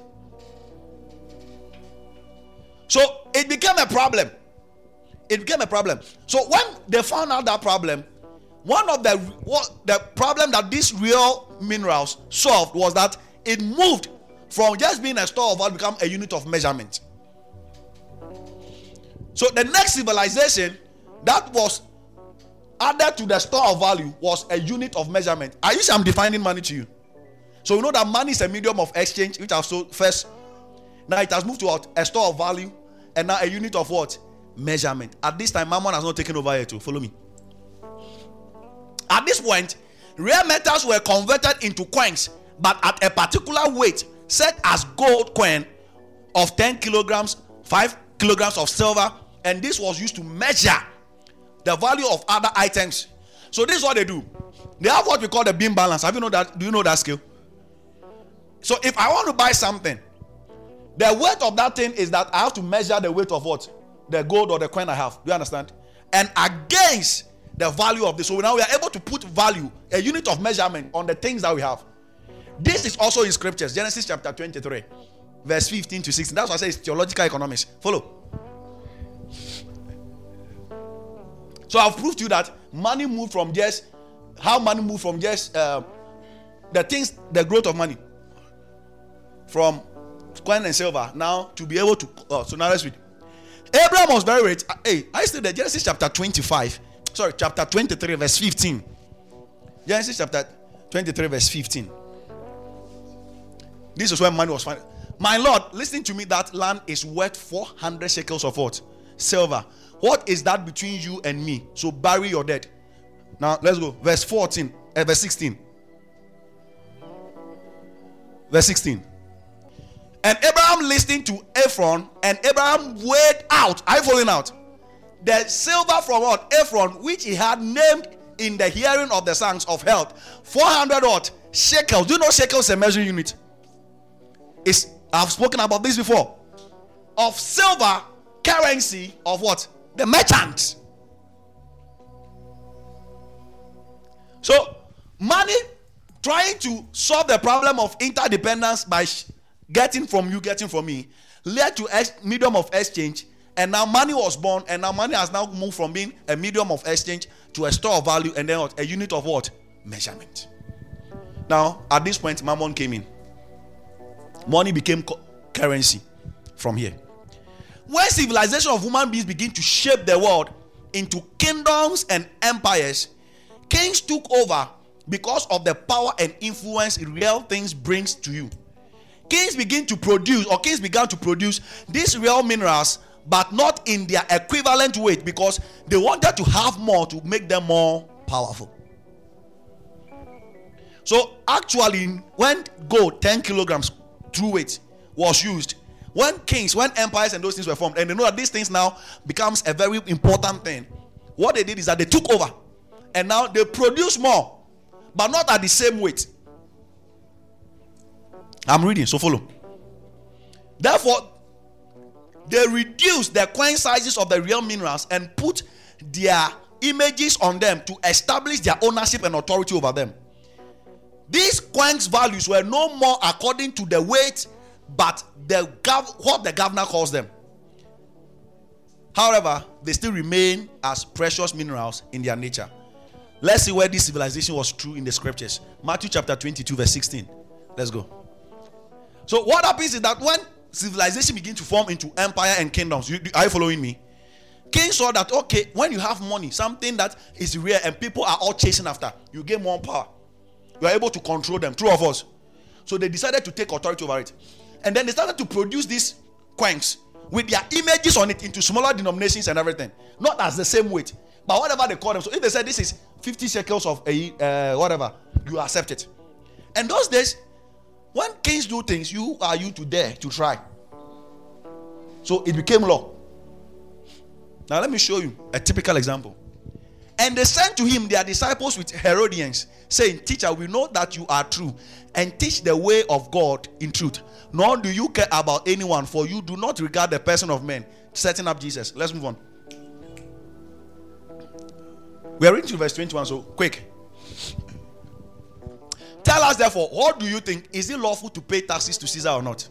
So it became a problem. It became a problem. So when they found out that problem, one of the what, the problem that these real minerals solved was that it moved from just being a store of value to become a unit of measurement. So the next civilization that was added to the store of value was a unit of measurement. Are you sure I'm defining money to you? So you know that money is a medium of exchange, which I've sold first. Now it has moved to what? A store of value, and now a unit of what? Measurement. At this time, Mammon has not taken over here too. Follow me. At this point, rare metals were converted into coins, but at a particular weight, set as gold coin of ten kilograms, five kilograms of silver, and this was used to measure the value of other items. So this is what they do. They have what we call the beam balance. Have you know that? Do you know that skill? So if I want to buy something, the weight of that thing is that I have to measure the weight of what? The gold or the coin I have. Do you understand? And against the value of this. So now we are able to put value, a unit of measurement on the things that we have. This is also in scriptures. Genesis chapter twenty-three, verse fifteen to sixteen. That's why I say it's theological economics. Follow. So I've proved to you that money moved from just, how money moved from just uh, the things, the growth of money. From coin and silver now to be able to. Oh, so now let's read. Abraham was very rich. Hey, I still there. Genesis chapter twenty-five. Sorry, chapter twenty-three, verse fifteen. Genesis chapter twenty-three, verse fifteen. This is when money was found. My Lord, listen to me. That land is worth four hundred shekels of what? Silver. What is that between you and me? So bury your dead. Now let's go. Verse fourteen. Uh, verse sixteen. Verse sixteen. And Abraham listened to Ephron, and Abraham weighed out. Are you following out? The silver from what? Ephron, which he had named in the hearing of the sons of health. four hundred what? Shekels. Do you know shekels is a measuring unit? It's, I've spoken about this before. Of silver currency of what? The merchant. So, money trying to solve the problem of interdependence by sh- getting from you, getting from me, led to ex- medium of exchange, and now money was born, and now money has now moved from being a medium of exchange to a store of value, and then what? A unit of what? Measurement. Now, at this point, Mammon came in. Money became co- currency from here. When civilization of human beings begin to shape the world into kingdoms and empires, kings took over because of the power and influence real things brings to you. Kings begin to produce, or kings began to produce these real minerals, but not in their equivalent weight, because they wanted to have more to make them more powerful. So actually, when gold ten kilograms true weight was used, when kings, when empires and those things were formed, and they know that these things now becomes a very important thing, what they did is that they took over, and now they produce more, but not at the same weight. I'm reading, so follow. Therefore, they reduced the coin sizes of the real minerals and put their images on them to establish their ownership and authority over them. These coins' values were no more according to the weight, but the gov- what the governor calls them. However, they still remain as precious minerals in their nature. Let's see where this civilization was true in the scriptures. Matthew chapter twenty-two, verse sixteen. Let's go. So what happens is that when civilization begins to form into empire and kingdoms, you, are you following me? Kings saw that, okay, when you have money, something that is rare and people are all chasing after, you gain more power. You are able to control them, true of us. So they decided to take authority over it. And then they started to produce these coins with their images on it into smaller denominations and everything. Not as the same weight, but whatever they call them. So if they said this is fifty shekels of a uh, whatever, you accept it. And those days, when kings do things, you are you to dare to try. So it became law. Now let me show you a typical example. And they sent to him their disciples with Herodians, saying, Teacher, we know that you are true, and teach the way of God in truth. Nor do you care about anyone, for you do not regard the person of men. Setting up Jesus. Let's move on. We are reading to verse twenty-one, so quick. Tell us therefore, what do you think? Is it lawful to pay taxes to Caesar or not?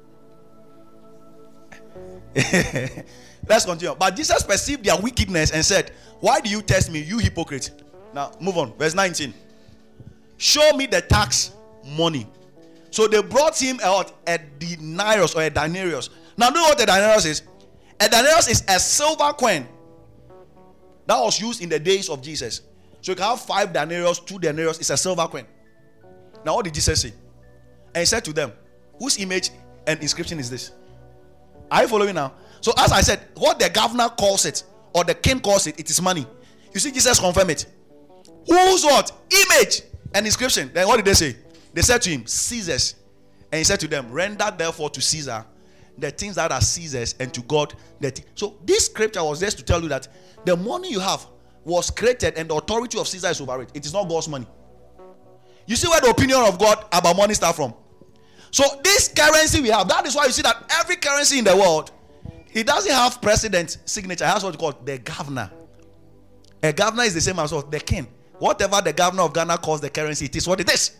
Let's continue. But Jesus perceived their wickedness and said, why do you test me, you hypocrite? Now move on. Verse nineteen. Show me the tax money. So they brought him out a denarius or a denarius. Now do you know what a denarius is? A denarius is a silver coin that was used in the days of Jesus. So you can have five denarius, two denarius. It's a silver coin. Now what did Jesus say? And he said to them, whose image and inscription is this? Are you following now? So as I said, what the governor calls it, or the king calls it, it is money. You see, Jesus confirmed it. Whose what? Image and inscription. Then what did they say? They said to him, Caesar's. And he said to them, render therefore to Caesar the things that are Caesar's, and to God the th- So this scripture was just to tell you that the money you have was created and the authority of Caesar is over it. It is not God's money. You see where the opinion of God about money starts from? So this currency we have, that is why you see that every currency in the world, it doesn't have president signature. It has what you call the governor. A governor is the same as what? The king. Whatever the governor of Ghana calls the currency, it is what it is.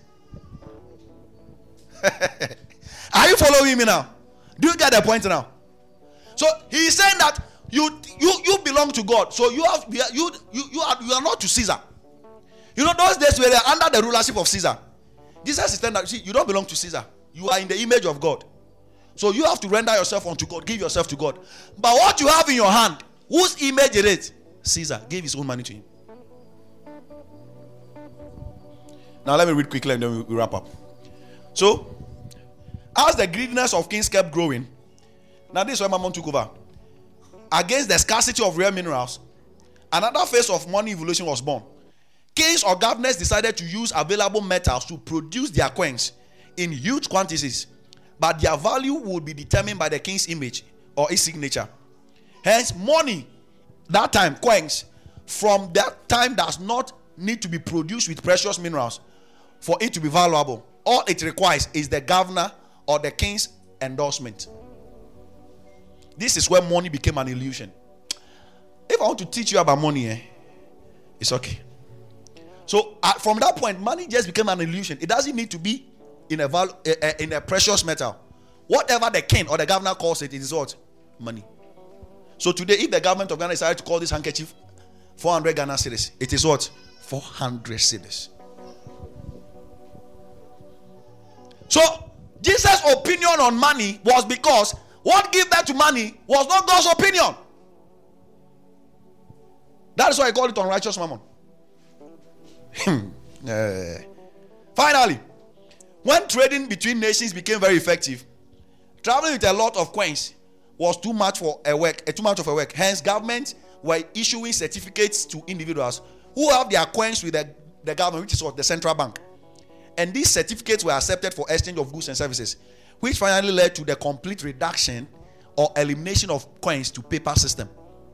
Are you following me now? Do you get the point now? So he is saying that you you you belong to God. So you have you you you are you are not to Caesar. You know those days where they are under the rulership of Caesar. Jesus is saying that, see, you don't belong to Caesar. You are in the image of God. So you have to render yourself unto God. Give yourself to God. But what you have in your hand, whose image it is? Caesar gave his own money to him. Now let me read quickly and then we, we wrap up. So, as the greediness of kings kept growing, now this is where Mammon took over. Against the scarcity of rare minerals, another phase of money evolution was born. Kings or governors decided to use available metals to produce their coins in huge quantities, but their value would be determined by the king's image or his signature. Hence, money, that time, coins, from that time does not need to be produced with precious minerals for it to be valuable. All it requires is the governor or the king's endorsement. This is where money became an illusion. If I want to teach you about money, eh, it's okay. So uh, from that point, money just became an illusion. It doesn't need to be in a val- uh, uh, in a precious metal. Whatever the king or the governor calls it, it is what? Money. So today, if the government of Ghana decided to call this handkerchief four hundred Ghana cedis, it is what? four hundred cedis. So Jesus' opinion on money was because what gave birth to money was not God's opinion. That is why I call it unrighteous mammon. uh, finally, when trading between nations became very effective, traveling with a lot of coins was too much for a work, uh, too much of a work. Hence, governments were issuing certificates to individuals who have their coins with the, the government, which is what the central bank. And these certificates were accepted for exchange of goods and services, which finally led to the complete reduction or elimination of coins to paper system.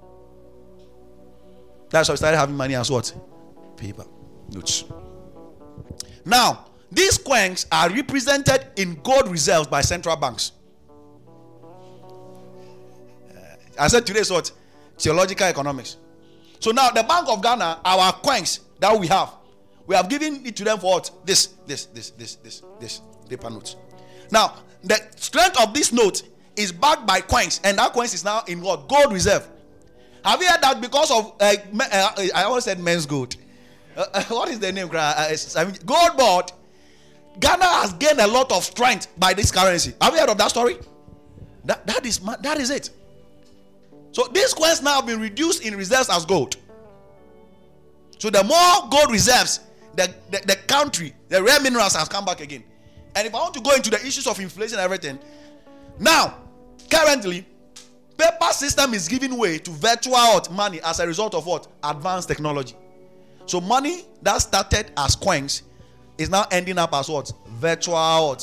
That's why we started having money as what? Paper notes. Now, these coins are represented in gold reserves by central banks. Uh, I said today is what? Theological economics. So now the Bank of Ghana, our coins that we have, we have given it to them for what? This, this, this, this, this, this paper notes. Now, the strength of this note is backed by coins, and that coins is now in what? Gold reserve. Have you heard that because of, uh, uh, I always said men's gold. Uh, uh, what is the name? Uh, I mean, gold board. Ghana has gained a lot of strength by this currency. Have you heard of that story? That, that, is, that is it. So these coins now have been reduced in reserves as gold. So the more gold reserves, the, the, the country, the rare minerals has come back again. And if I want to go into the issues of inflation and everything, now, currently, paper system is giving way to virtual money as a result of what? Advanced technology. So money that started as coins is now ending up as what? Virtual.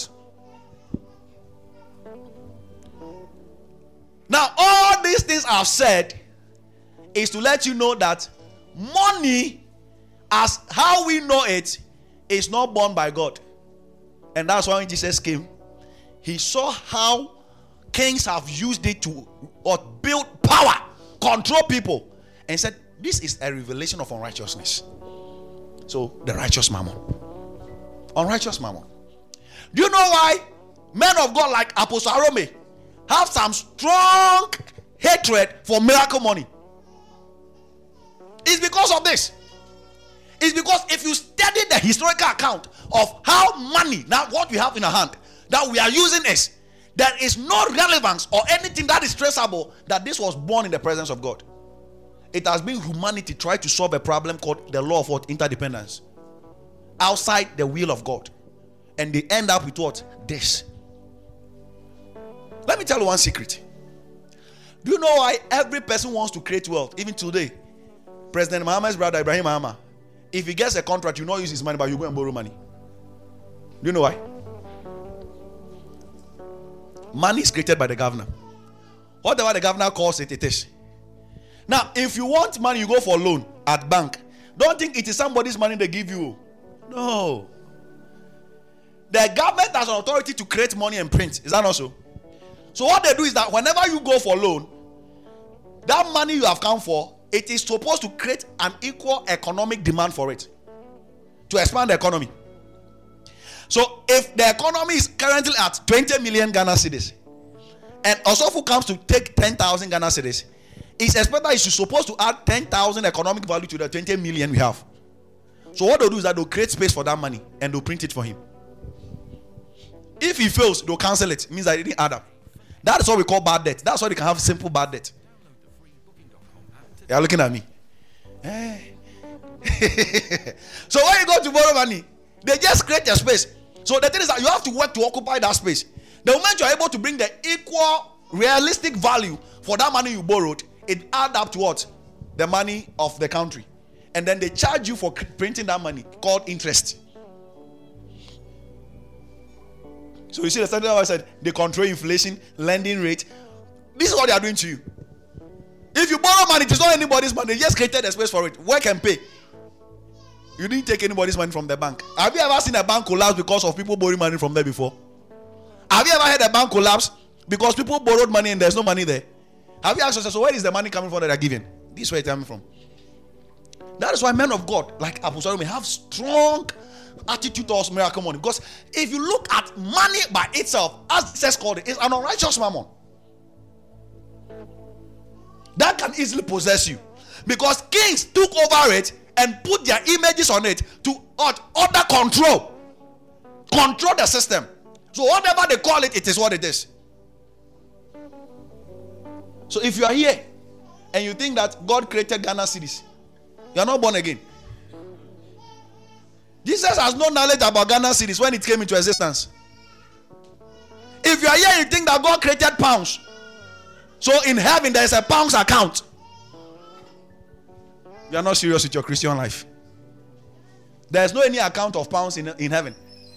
Now, all these things I've said is to let you know that money, as how we know it, is not born by God. And that's why when Jesus came, he saw how kings have used it to or build power, control people, and said, this is a revelation of unrighteousness. So, the righteous mammon. Unrighteous mammon. Do you know why men of God like Apostle Arome have some strong hatred for miracle money? It's because of this. It's because if you study the historical account of how money, now what we have in our hand, that we are using is, there is no relevance or anything that is traceable that this was born in the presence of God. It has been humanity trying to solve a problem called the law of what? Interdependence. Outside the will of God. And they end up with what? This. Let me tell you one secret. Do you know why every person wants to create wealth? Even today, President Mahama's brother Ibrahim Mahama, if he gets a contract, you not use his money, but you go and borrow money. Do you know why? Money is created by the governor. Whatever the governor calls it, it is. Now, if you want money, you go for a loan at bank. Don't think it is somebody's money they give you. No. The government has an authority to create money and print. Is that not so? So what they do is that whenever you go for loan, that money you have come for, it is supposed to create an equal economic demand for it. To expand the economy. So if the economy is currently at twenty million Ghana cedis, and Osofu comes to take ten thousand Ghana cedis, it's expected he's supposed to add ten thousand economic value to the twenty million we have. So what they'll do is that they'll create space for that money and they'll print it for him. If he fails, they'll cancel it. It means that it didn't add up. That is what we call bad debt. That's why they can have simple bad debt. You're looking at me. Eh. So when you go to borrow money, they just create a space. So the thing is that you have to work to occupy that space. The moment you are able to bring the equal, realistic value for that money you borrowed, it adds up to what? The money of the country. And then they charge you for printing that money, called interest. So you see the standard I said, they control inflation, lending rate. This is what they are doing to you. If you borrow money, it is not anybody's money. They just created a space for it. Work and pay. You didn't take anybody's money from the bank. Have you ever seen a bank collapse because of people borrowing money from there before? Have you ever heard a bank collapse because people borrowed money and there's no money there? Have you asked yourself, so where is the money coming from that they're giving? This is where it's coming from. That is why men of God, like Apostle, may have strong attitude towards miracle money. Because if you look at money by itself, as Jesus called it, it's an unrighteous mammon. That can easily possess you. Because kings took over it and put their images on it to order control. Control the system. So whatever they call it, it is what it is. So if you are here and you think that God created Ghana cities, you are not born again. Jesus has no knowledge about Ghana cities when it came into existence. If you are here and you think that God created pounds, so in heaven there is a pounds account, you are not serious with your Christian life. There is no any account of pounds in, in heaven.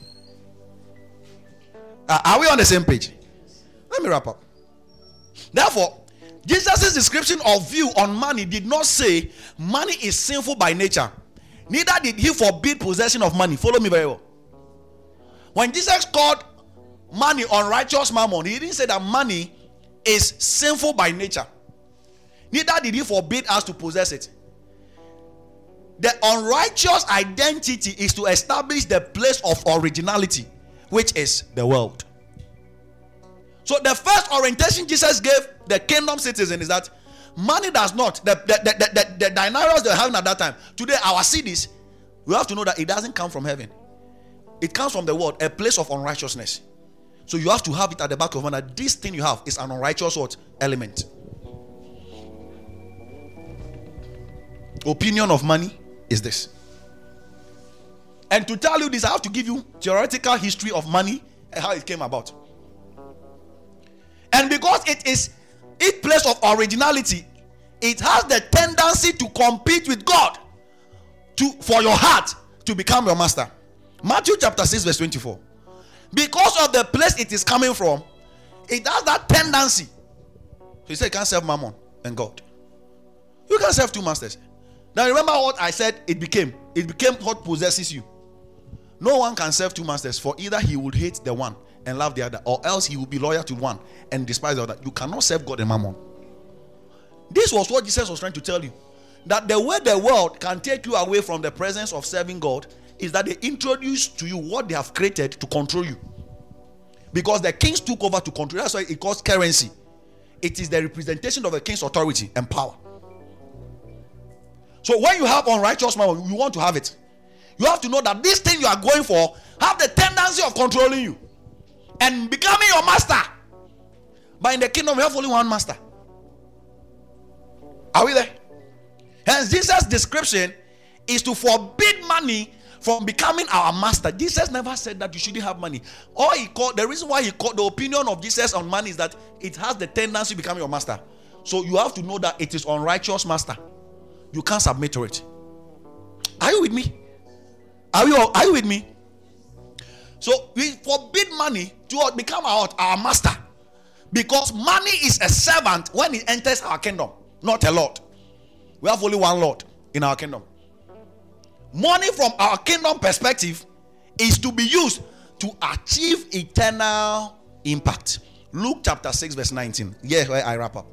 Uh, are we on the same page? Let me wrap up. Therefore, Jesus' description of view on money did not say money is sinful by nature. Neither did he forbid possession of money. Follow me very well. When Jesus called money unrighteous mammon, he didn't say that money is sinful by nature. Neither did he forbid us to possess it. The unrighteous identity is to establish the place of originality, which is the world. So the first orientation Jesus gave the kingdom citizen is that money does not, the, the, the, the, the, the dinarios they were having at that time, today our cities, we have to know that it doesn't come from heaven. It comes from the world, a place of unrighteousness. So you have to have it at the back of your mind that this thing you have is an unrighteous what? Element. Opinion of money is this. And to tell you this, I have to give you theoretical history of money and how it came about. And because it is its place of originality, it has the tendency to compete with God to for your heart to become your master. Matthew chapter six verse twenty-four. Because of the place it is coming from, it has that tendency. So he said you can't serve mammon and God. You can't serve two masters. Now remember what I said it became. It became what possesses you. No one can serve two masters, for either he would hate the one and love the other, or else he will be loyal to one and despise the other. You cannot serve God and mammon. This was what Jesus was trying to tell you. That the way the world can take you away from the presence of serving God is that they introduce to you what they have created to control you. Because the kings took over to control. That's why it calls currency. It is the representation of a king's authority and power. So when you have unrighteous mammon, you want to have it. You have to know that this thing you are going for have the tendency of controlling you and becoming your master. But in the kingdom, we have only one master. Are we there? Hence, Jesus' description is to forbid money from becoming our master. Jesus never said that you shouldn't have money. All he called, the reason why he called, the opinion of Jesus on money is that it has the tendency to become your master. So you have to know that it is unrighteous master. You can't submit to it. Are you with me? Are you, are you with me? So we forbid money to become our, our master. Because money is a servant when it enters our kingdom, not a lord. We have only one Lord in our kingdom. Money from our kingdom perspective is to be used to achieve eternal impact. Luke chapter six verse nineteen. Yes, where I wrap up.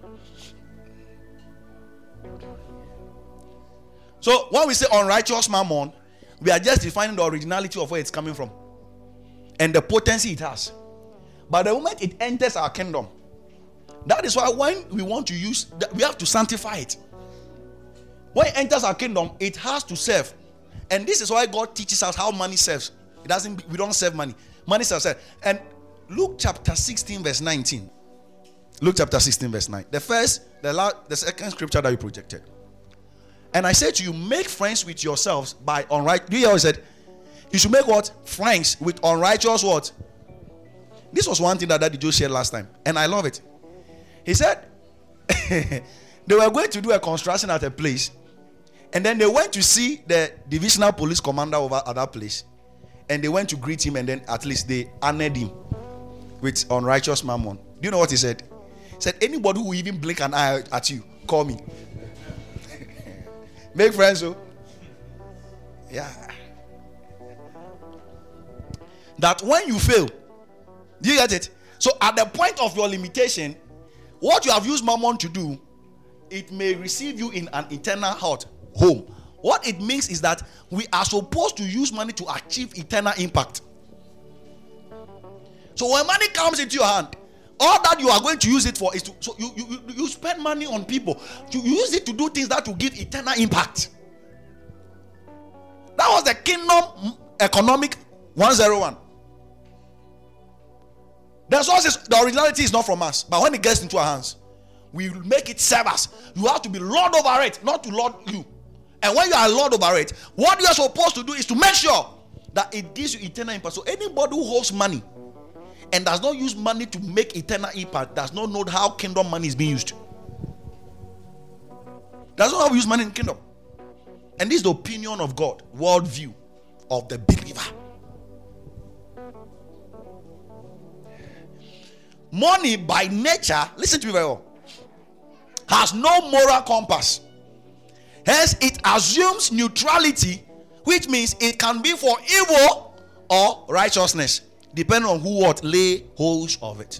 So when we say unrighteous mammon, we are just defining the originality of where it's coming from and the potency it has. But the moment it enters our kingdom, that is why when we want to use, we have to sanctify it. When it enters our kingdom, it has to serve. And this is why God teaches us how money serves. It doesn't, we don't serve money. Money serves. And Luke chapter sixteen verse nineteen. Luke chapter sixteen, verse nine. The first, the last, the second scripture that you projected. And I said to you, make friends with yourselves by unrighteous. Do you hear what I said? You should make what? Friends with unrighteous what? This was one thing that Daddy Joe shared last time. And I love it. He said, they were going to do a construction at a place. And then they went to see the divisional police commander over at that place. And they went to greet him, and then at least they honored him with unrighteous mammon. Do you know what he said? He said, anybody who even blink an eye at you, call me. Make friends, oh. Yeah. That when you fail, do you get it? So at the point of your limitation, what you have used mammon to do, it may receive you in an eternal heart home. What it means is that we are supposed to use money to achieve eternal impact. So when money comes into your hand, all that you are going to use it for is to, so you, you, you spend money on people. You use it to do things that will give eternal impact. That was the kingdom economic one oh one. The source is, the originality is not from us, but when it gets into our hands, we make it serve us. You have to be Lord over it, not to Lord you. And when you are Lord over it, what you are supposed to do is to make sure that it gives you eternal impact. So anybody who holds money and does not use money to make eternal impact does not know how kingdom money is being used. Does not know how to use money in kingdom. And this is the opinion of God, worldview of the believer. Money by nature, listen to me very well, has no moral compass. Hence, it assumes neutrality, which means it can be for evil or righteousness, depending on who what lay hold of it.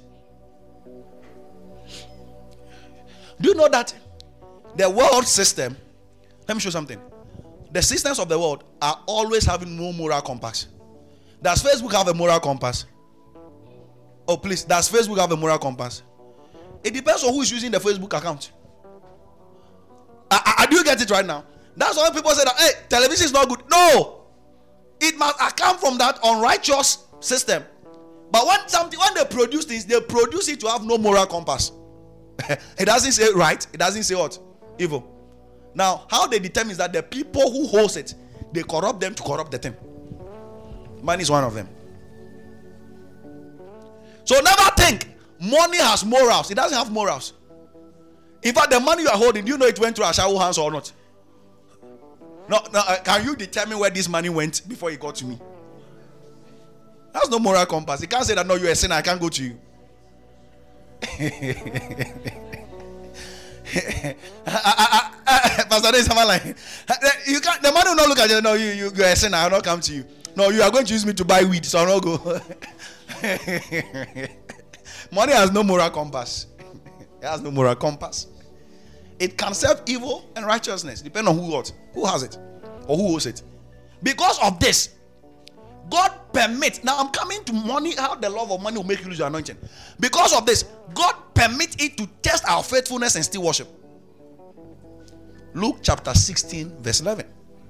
Do you know that the world system, let me show you something. The systems of the world are always having no moral compass. Does Facebook have a moral compass? Oh, please, does Facebook have a moral compass? It depends on who is using the Facebook account. I, I, do you get it right now? That's why people say that, hey, television is not good. No, it must come from that unrighteous system. But when something, when they produce things, they produce it to have no moral compass. It doesn't say right. It doesn't say what? Evil. Now, how they determine is that the people who host it, they corrupt them to corrupt the thing. Money is one of them. So never think money has morals. It doesn't have morals. In fact, the money you are holding, do you know it went through Ashawo hands or not? No, no. Uh, can you determine where this money went before it got to me? That's no moral compass. You can't say that, no, you're a sinner, I can't go to you. Pastor, there's someone like you can't. The money will not look at you. No, you, you, you're a sinner, I'll not come to you. No, you are going to use me to buy weed, so I'll not go. Money has no moral compass. It has no moral compass. It can serve evil and righteousness, depending on who what, who has it, or who owes it. Because of this, God permits. Now I'm coming to money. How the love of money will make you lose your anointing. Because of this, God permits it to test our faithfulness and still worship. Luke chapter sixteen, verse eleven.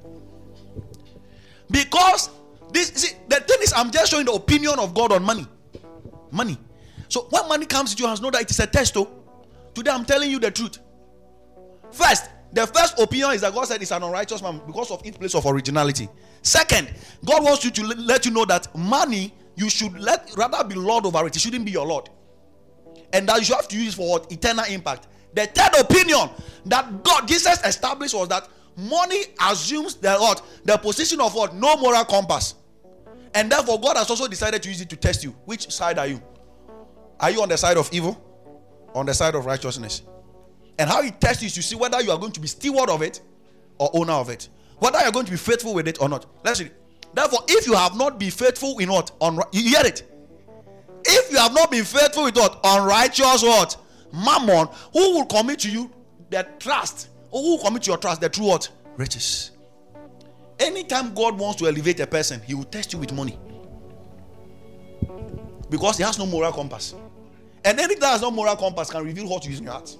Because this, see, the thing is, I'm just showing the opinion of God on money. Money. So when money comes to your hands, know that it is a test. Oh, today I'm telling you the truth. First, the first opinion is that God said it's an unrighteous man because of its place of originality. Second, God wants you to let you know that money, you should let rather be Lord over it. It shouldn't be your Lord. And that you have to use it for what? Eternal impact. The third opinion that God, Jesus established was that money assumes the what? The position of what? No moral compass. And therefore God has also decided to use it to test you. Which side are you? Are you on the side of evil? Or on the side of righteousness? And how he tests you is to see whether you are going to be steward of it or owner of it. Whether you are going to be faithful with it or not. Let's see. Therefore, if you have not been faithful in what? On, you hear it? If you have not been faithful with what? Unrighteous what? Mammon, who will commit to you the trust? Or who will commit to your trust the true what? Riches. Anytime God wants to elevate a person, he will test you with money. Because he has no moral compass. And anything that has no moral compass can reveal what you use in your heart.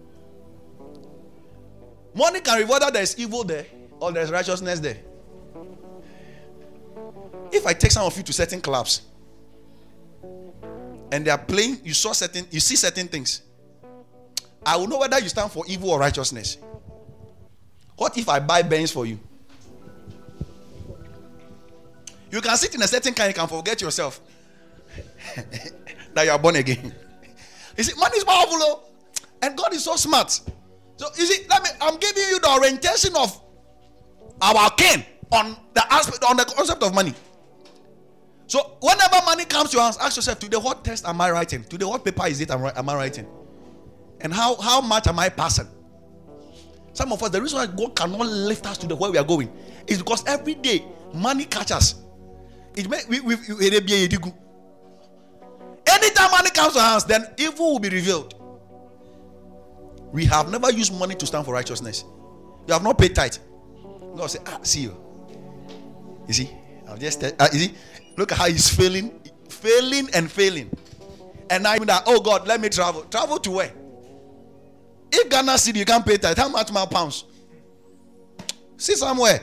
Money can reveal whether there is evil there or there is righteousness there. If I take some of you to certain clubs and they are playing, you saw certain, you see certain things. I will know whether you stand for evil or righteousness. What if I buy Benz for you? You can sit in a certain kind, you can forget yourself that you are born again. You see, money is powerful, oh, and God is so smart. So you see, let me. I'm giving you the orientation of our king on the aspect, on the concept of money. So whenever money comes to your hands, ask yourself: today, what test am I writing? Today, what paper is it am I writing? And how how much am I passing? Some of us, the reason why God cannot lift us to the where we are going is because every day money catches us. It may we, we, we, anytime money comes to our hands, then evil will be revealed. We have never used money to stand for righteousness. You have not paid tithe. God say, ah, see you. You see, I'll just uh, you see, look at how he's failing, failing and failing. And now even that, oh God, let me travel. Travel to where? If Ghana City, you can't pay tithe, how much more pounds? See somewhere.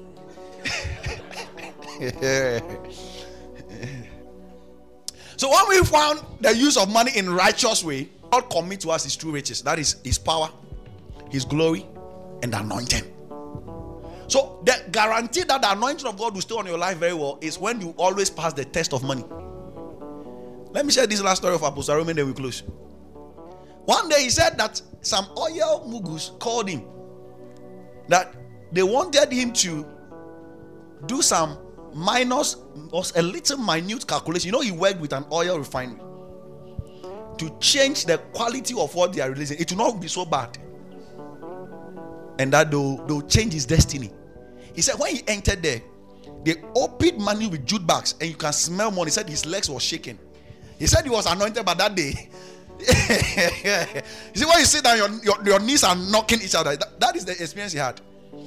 So when we found the use of money in righteous way, God commit to us his true riches. That is his power, his glory, and the anointing. So the guarantee that the anointing of God will stay on your life very well is when you always pass the test of money. Let me share this last story of Apostle Roman, then we close. One day he said that some oil mugus called him, that they wanted him to do some minus or a little minute calculation. You know, he worked with an oil refinery to change the quality of what they are releasing. It will not be so bad, and that they'll, they'll change his destiny. He said when he entered there, they opened money with jute bags, and you can smell money. He said his legs were shaking. He said he was anointed, but that day you see, when you sit down, your, your, your knees are knocking each other. That, that is the experience he had.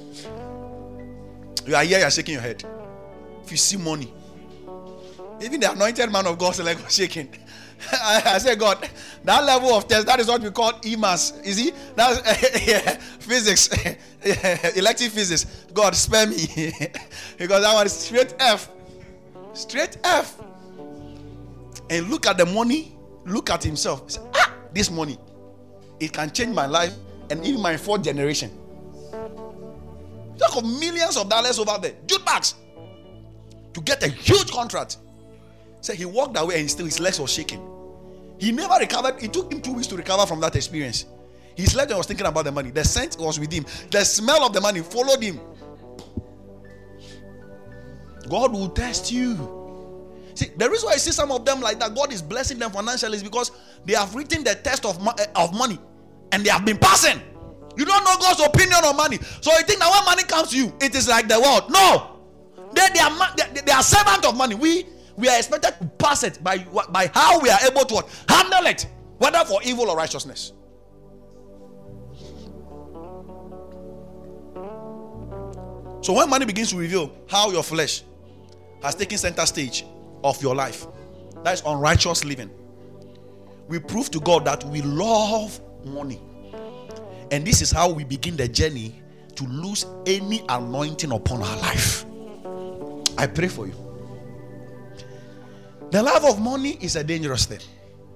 You are here, you are shaking your head. If you see money, even the anointed man of God's leg was shaking. I, I say, God, that level of test, that is what we call E M A S. You see, that's uh, yeah, physics, elective physics. God, spare me. Because that one is straight F. Straight F. And look at the money. Look at himself. Say, ah, this money, it can change my life and even my fourth generation. Talk of millions of dollars over there. Jute bags to get a huge contract. So he walked away and still his legs were shaking. He never recovered. It took him two weeks to recover from that experience. He slept and was thinking about the money. The scent was with him. The smell of the money followed him. God will test you. See, the reason why I see some of them like that, God is blessing them financially, is because they have written the test of, mo- of money and they have been passing. You don't know God's opinion on money. So you think that when money comes to you, it is like the world. No. They, they, are, they, they are servants of money. We we are expected to pass it by, by how we are able to what? Handle it, whether for evil or righteousness. So when money begins to reveal how your flesh has taken center stage of your life, that is unrighteous living, we prove to God that we love money. And this is how we begin the journey to lose any anointing upon our life. I pray for you. The love of money is a dangerous thing.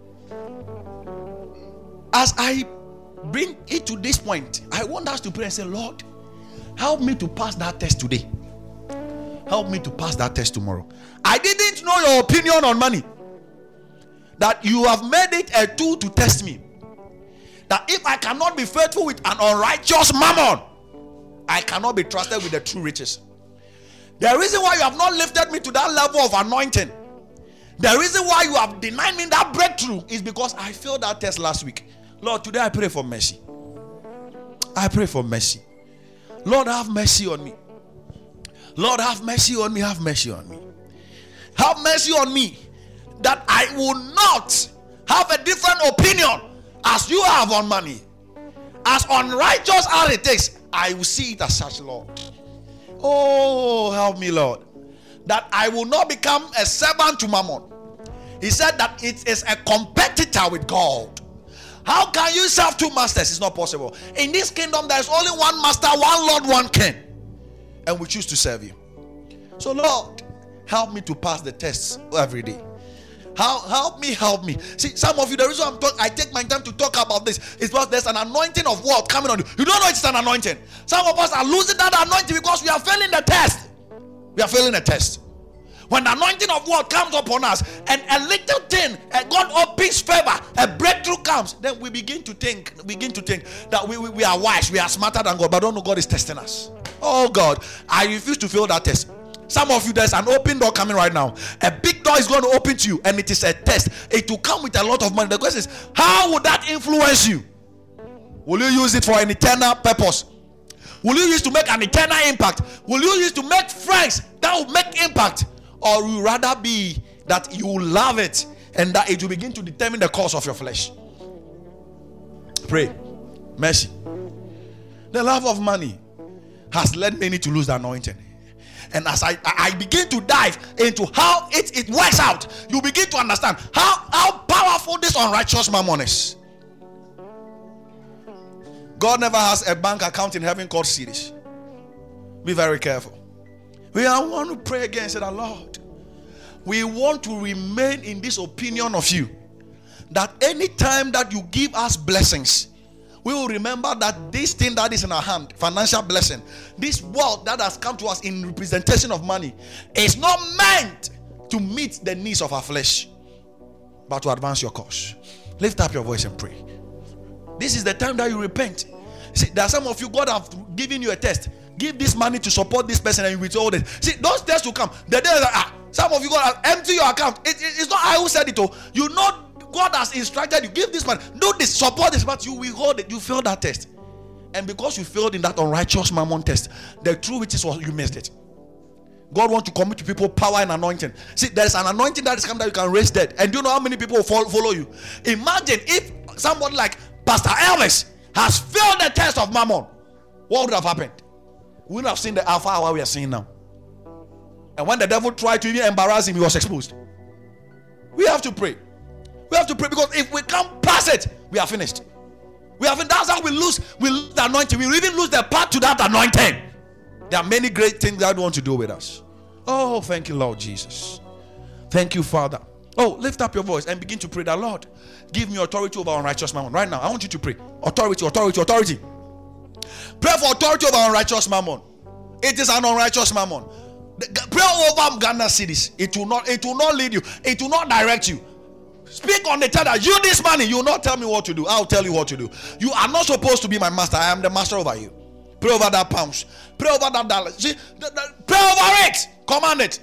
As I bring it to this point, I want us to pray and say, Lord, help me to pass that test today. Help me to pass that test tomorrow. I didn't know your opinion on money. That you have made it a tool to test me. That if I cannot be faithful with an unrighteous mammon, I cannot be trusted with the true riches. The reason why you have not lifted me to that level of anointing, the reason why you have denied me that breakthrough, is because I failed that test last week. Lord, today I pray for mercy. I pray for mercy. Lord, have mercy on me. Lord, have mercy on me. Have mercy on me. Have mercy on me, that I will not have a different opinion as you have on money. As unrighteous as it is, I will see it as such, Lord. Oh, help me, Lord, that I will not become a servant to Mammon. He said that it is a competitor with God. How can you serve two masters? It's not possible. In this kingdom, there is only one master, one Lord, one king, and we choose to serve you. So, Lord, help me to pass the tests every day. How help me, help me. See, some of you, the reason I'm talking, I take my time to talk about this is because there's an anointing of what coming on you. You don't know it's an anointing. Some of us are losing that anointing because we are failing the test. We are failing the test. When the anointing of what comes upon us, and a little thing, and God opens favor, a breakthrough comes, then we begin to think, begin to think that we, we, we are wise, we are smarter than God, but don't know God is testing us. Oh God, I refuse to fail that test. Some of you, there's an open door coming right now. A big door is going to open to you, and it is a test. It will come with a lot of money. The question is, how will that influence you? Will you use it for an eternal purpose? Will you use to make an eternal impact? Will you use to make friends that will make impact? Or will you rather be that you will love it and that it will begin to determine the course of your flesh? Pray. Mercy. The love of money has led many to lose the anointing. And as I, I begin to dive into how it, it works out, you begin to understand how, how powerful this unrighteous mammon is. God never has a bank account in heaven called cities. Be very careful. We want to pray again and say that, Lord, we want to remain in this opinion of you, that any time that you give us blessings, we will remember that this thing that is in our hand, financial blessing, this wealth that has come to us in representation of money, is not meant to meet the needs of our flesh, but to advance your cause. Lift up your voice and pray. This is the time that you repent. See, there are some of you, God have given you a test. Give this money to support this person and you withhold it. See, those tests will come. The day that, ah, some of you, God have empty your account. It, it, it's not I who said it. Oh, you know, God has instructed you. Give this money. Do this. Support this, but you withhold it. You failed that test. And because you failed in that unrighteous mammon test, the true riches was you missed it. God wants to commit to people power and anointing. See, there is an anointing that is coming that you can raise dead. And do you know how many people will follow you? Imagine if somebody like Pastor Elvis has failed the test of mammon. What would have happened? We would have seen the alpha hour we are seeing now. And when the devil tried to even embarrass him, he was exposed. We have to pray. We have to pray, because if we can't pass it, we are finished. We have that's how we lose, we lose the anointing. We even lose the path to that anointing. There are many great things God wants to do with us. Oh, thank you, Lord Jesus. Thank you, Father. Oh, lift up your voice and begin to pray that, Lord, give me authority over unrighteous mammon. Right now, I want you to pray. Authority, authority, authority. Pray for authority over unrighteous mammon. It is an unrighteous mammon. Pray over Ghana cities. It will not, it will not lead you. It will not direct you. Speak on the tether. You this money, you will not tell me what to do. I'll tell you what to do. You are not supposed to be my master. I am the master over you. Pray over that pounds. Pray over that dollar. See, the, the, pray over it. Command it.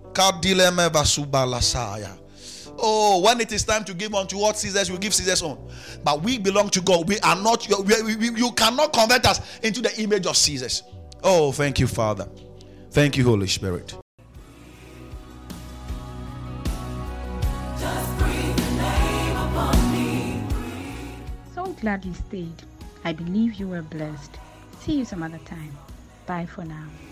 Oh, when it is time to give unto what Caesar's, you give Caesar's own. But we belong to God. We are not. We, we, we, you cannot convert us into the image of Caesar's. Oh, thank you, Father. Thank you, Holy Spirit. So glad you stayed. I believe you were blessed. See you some other time. Bye for now.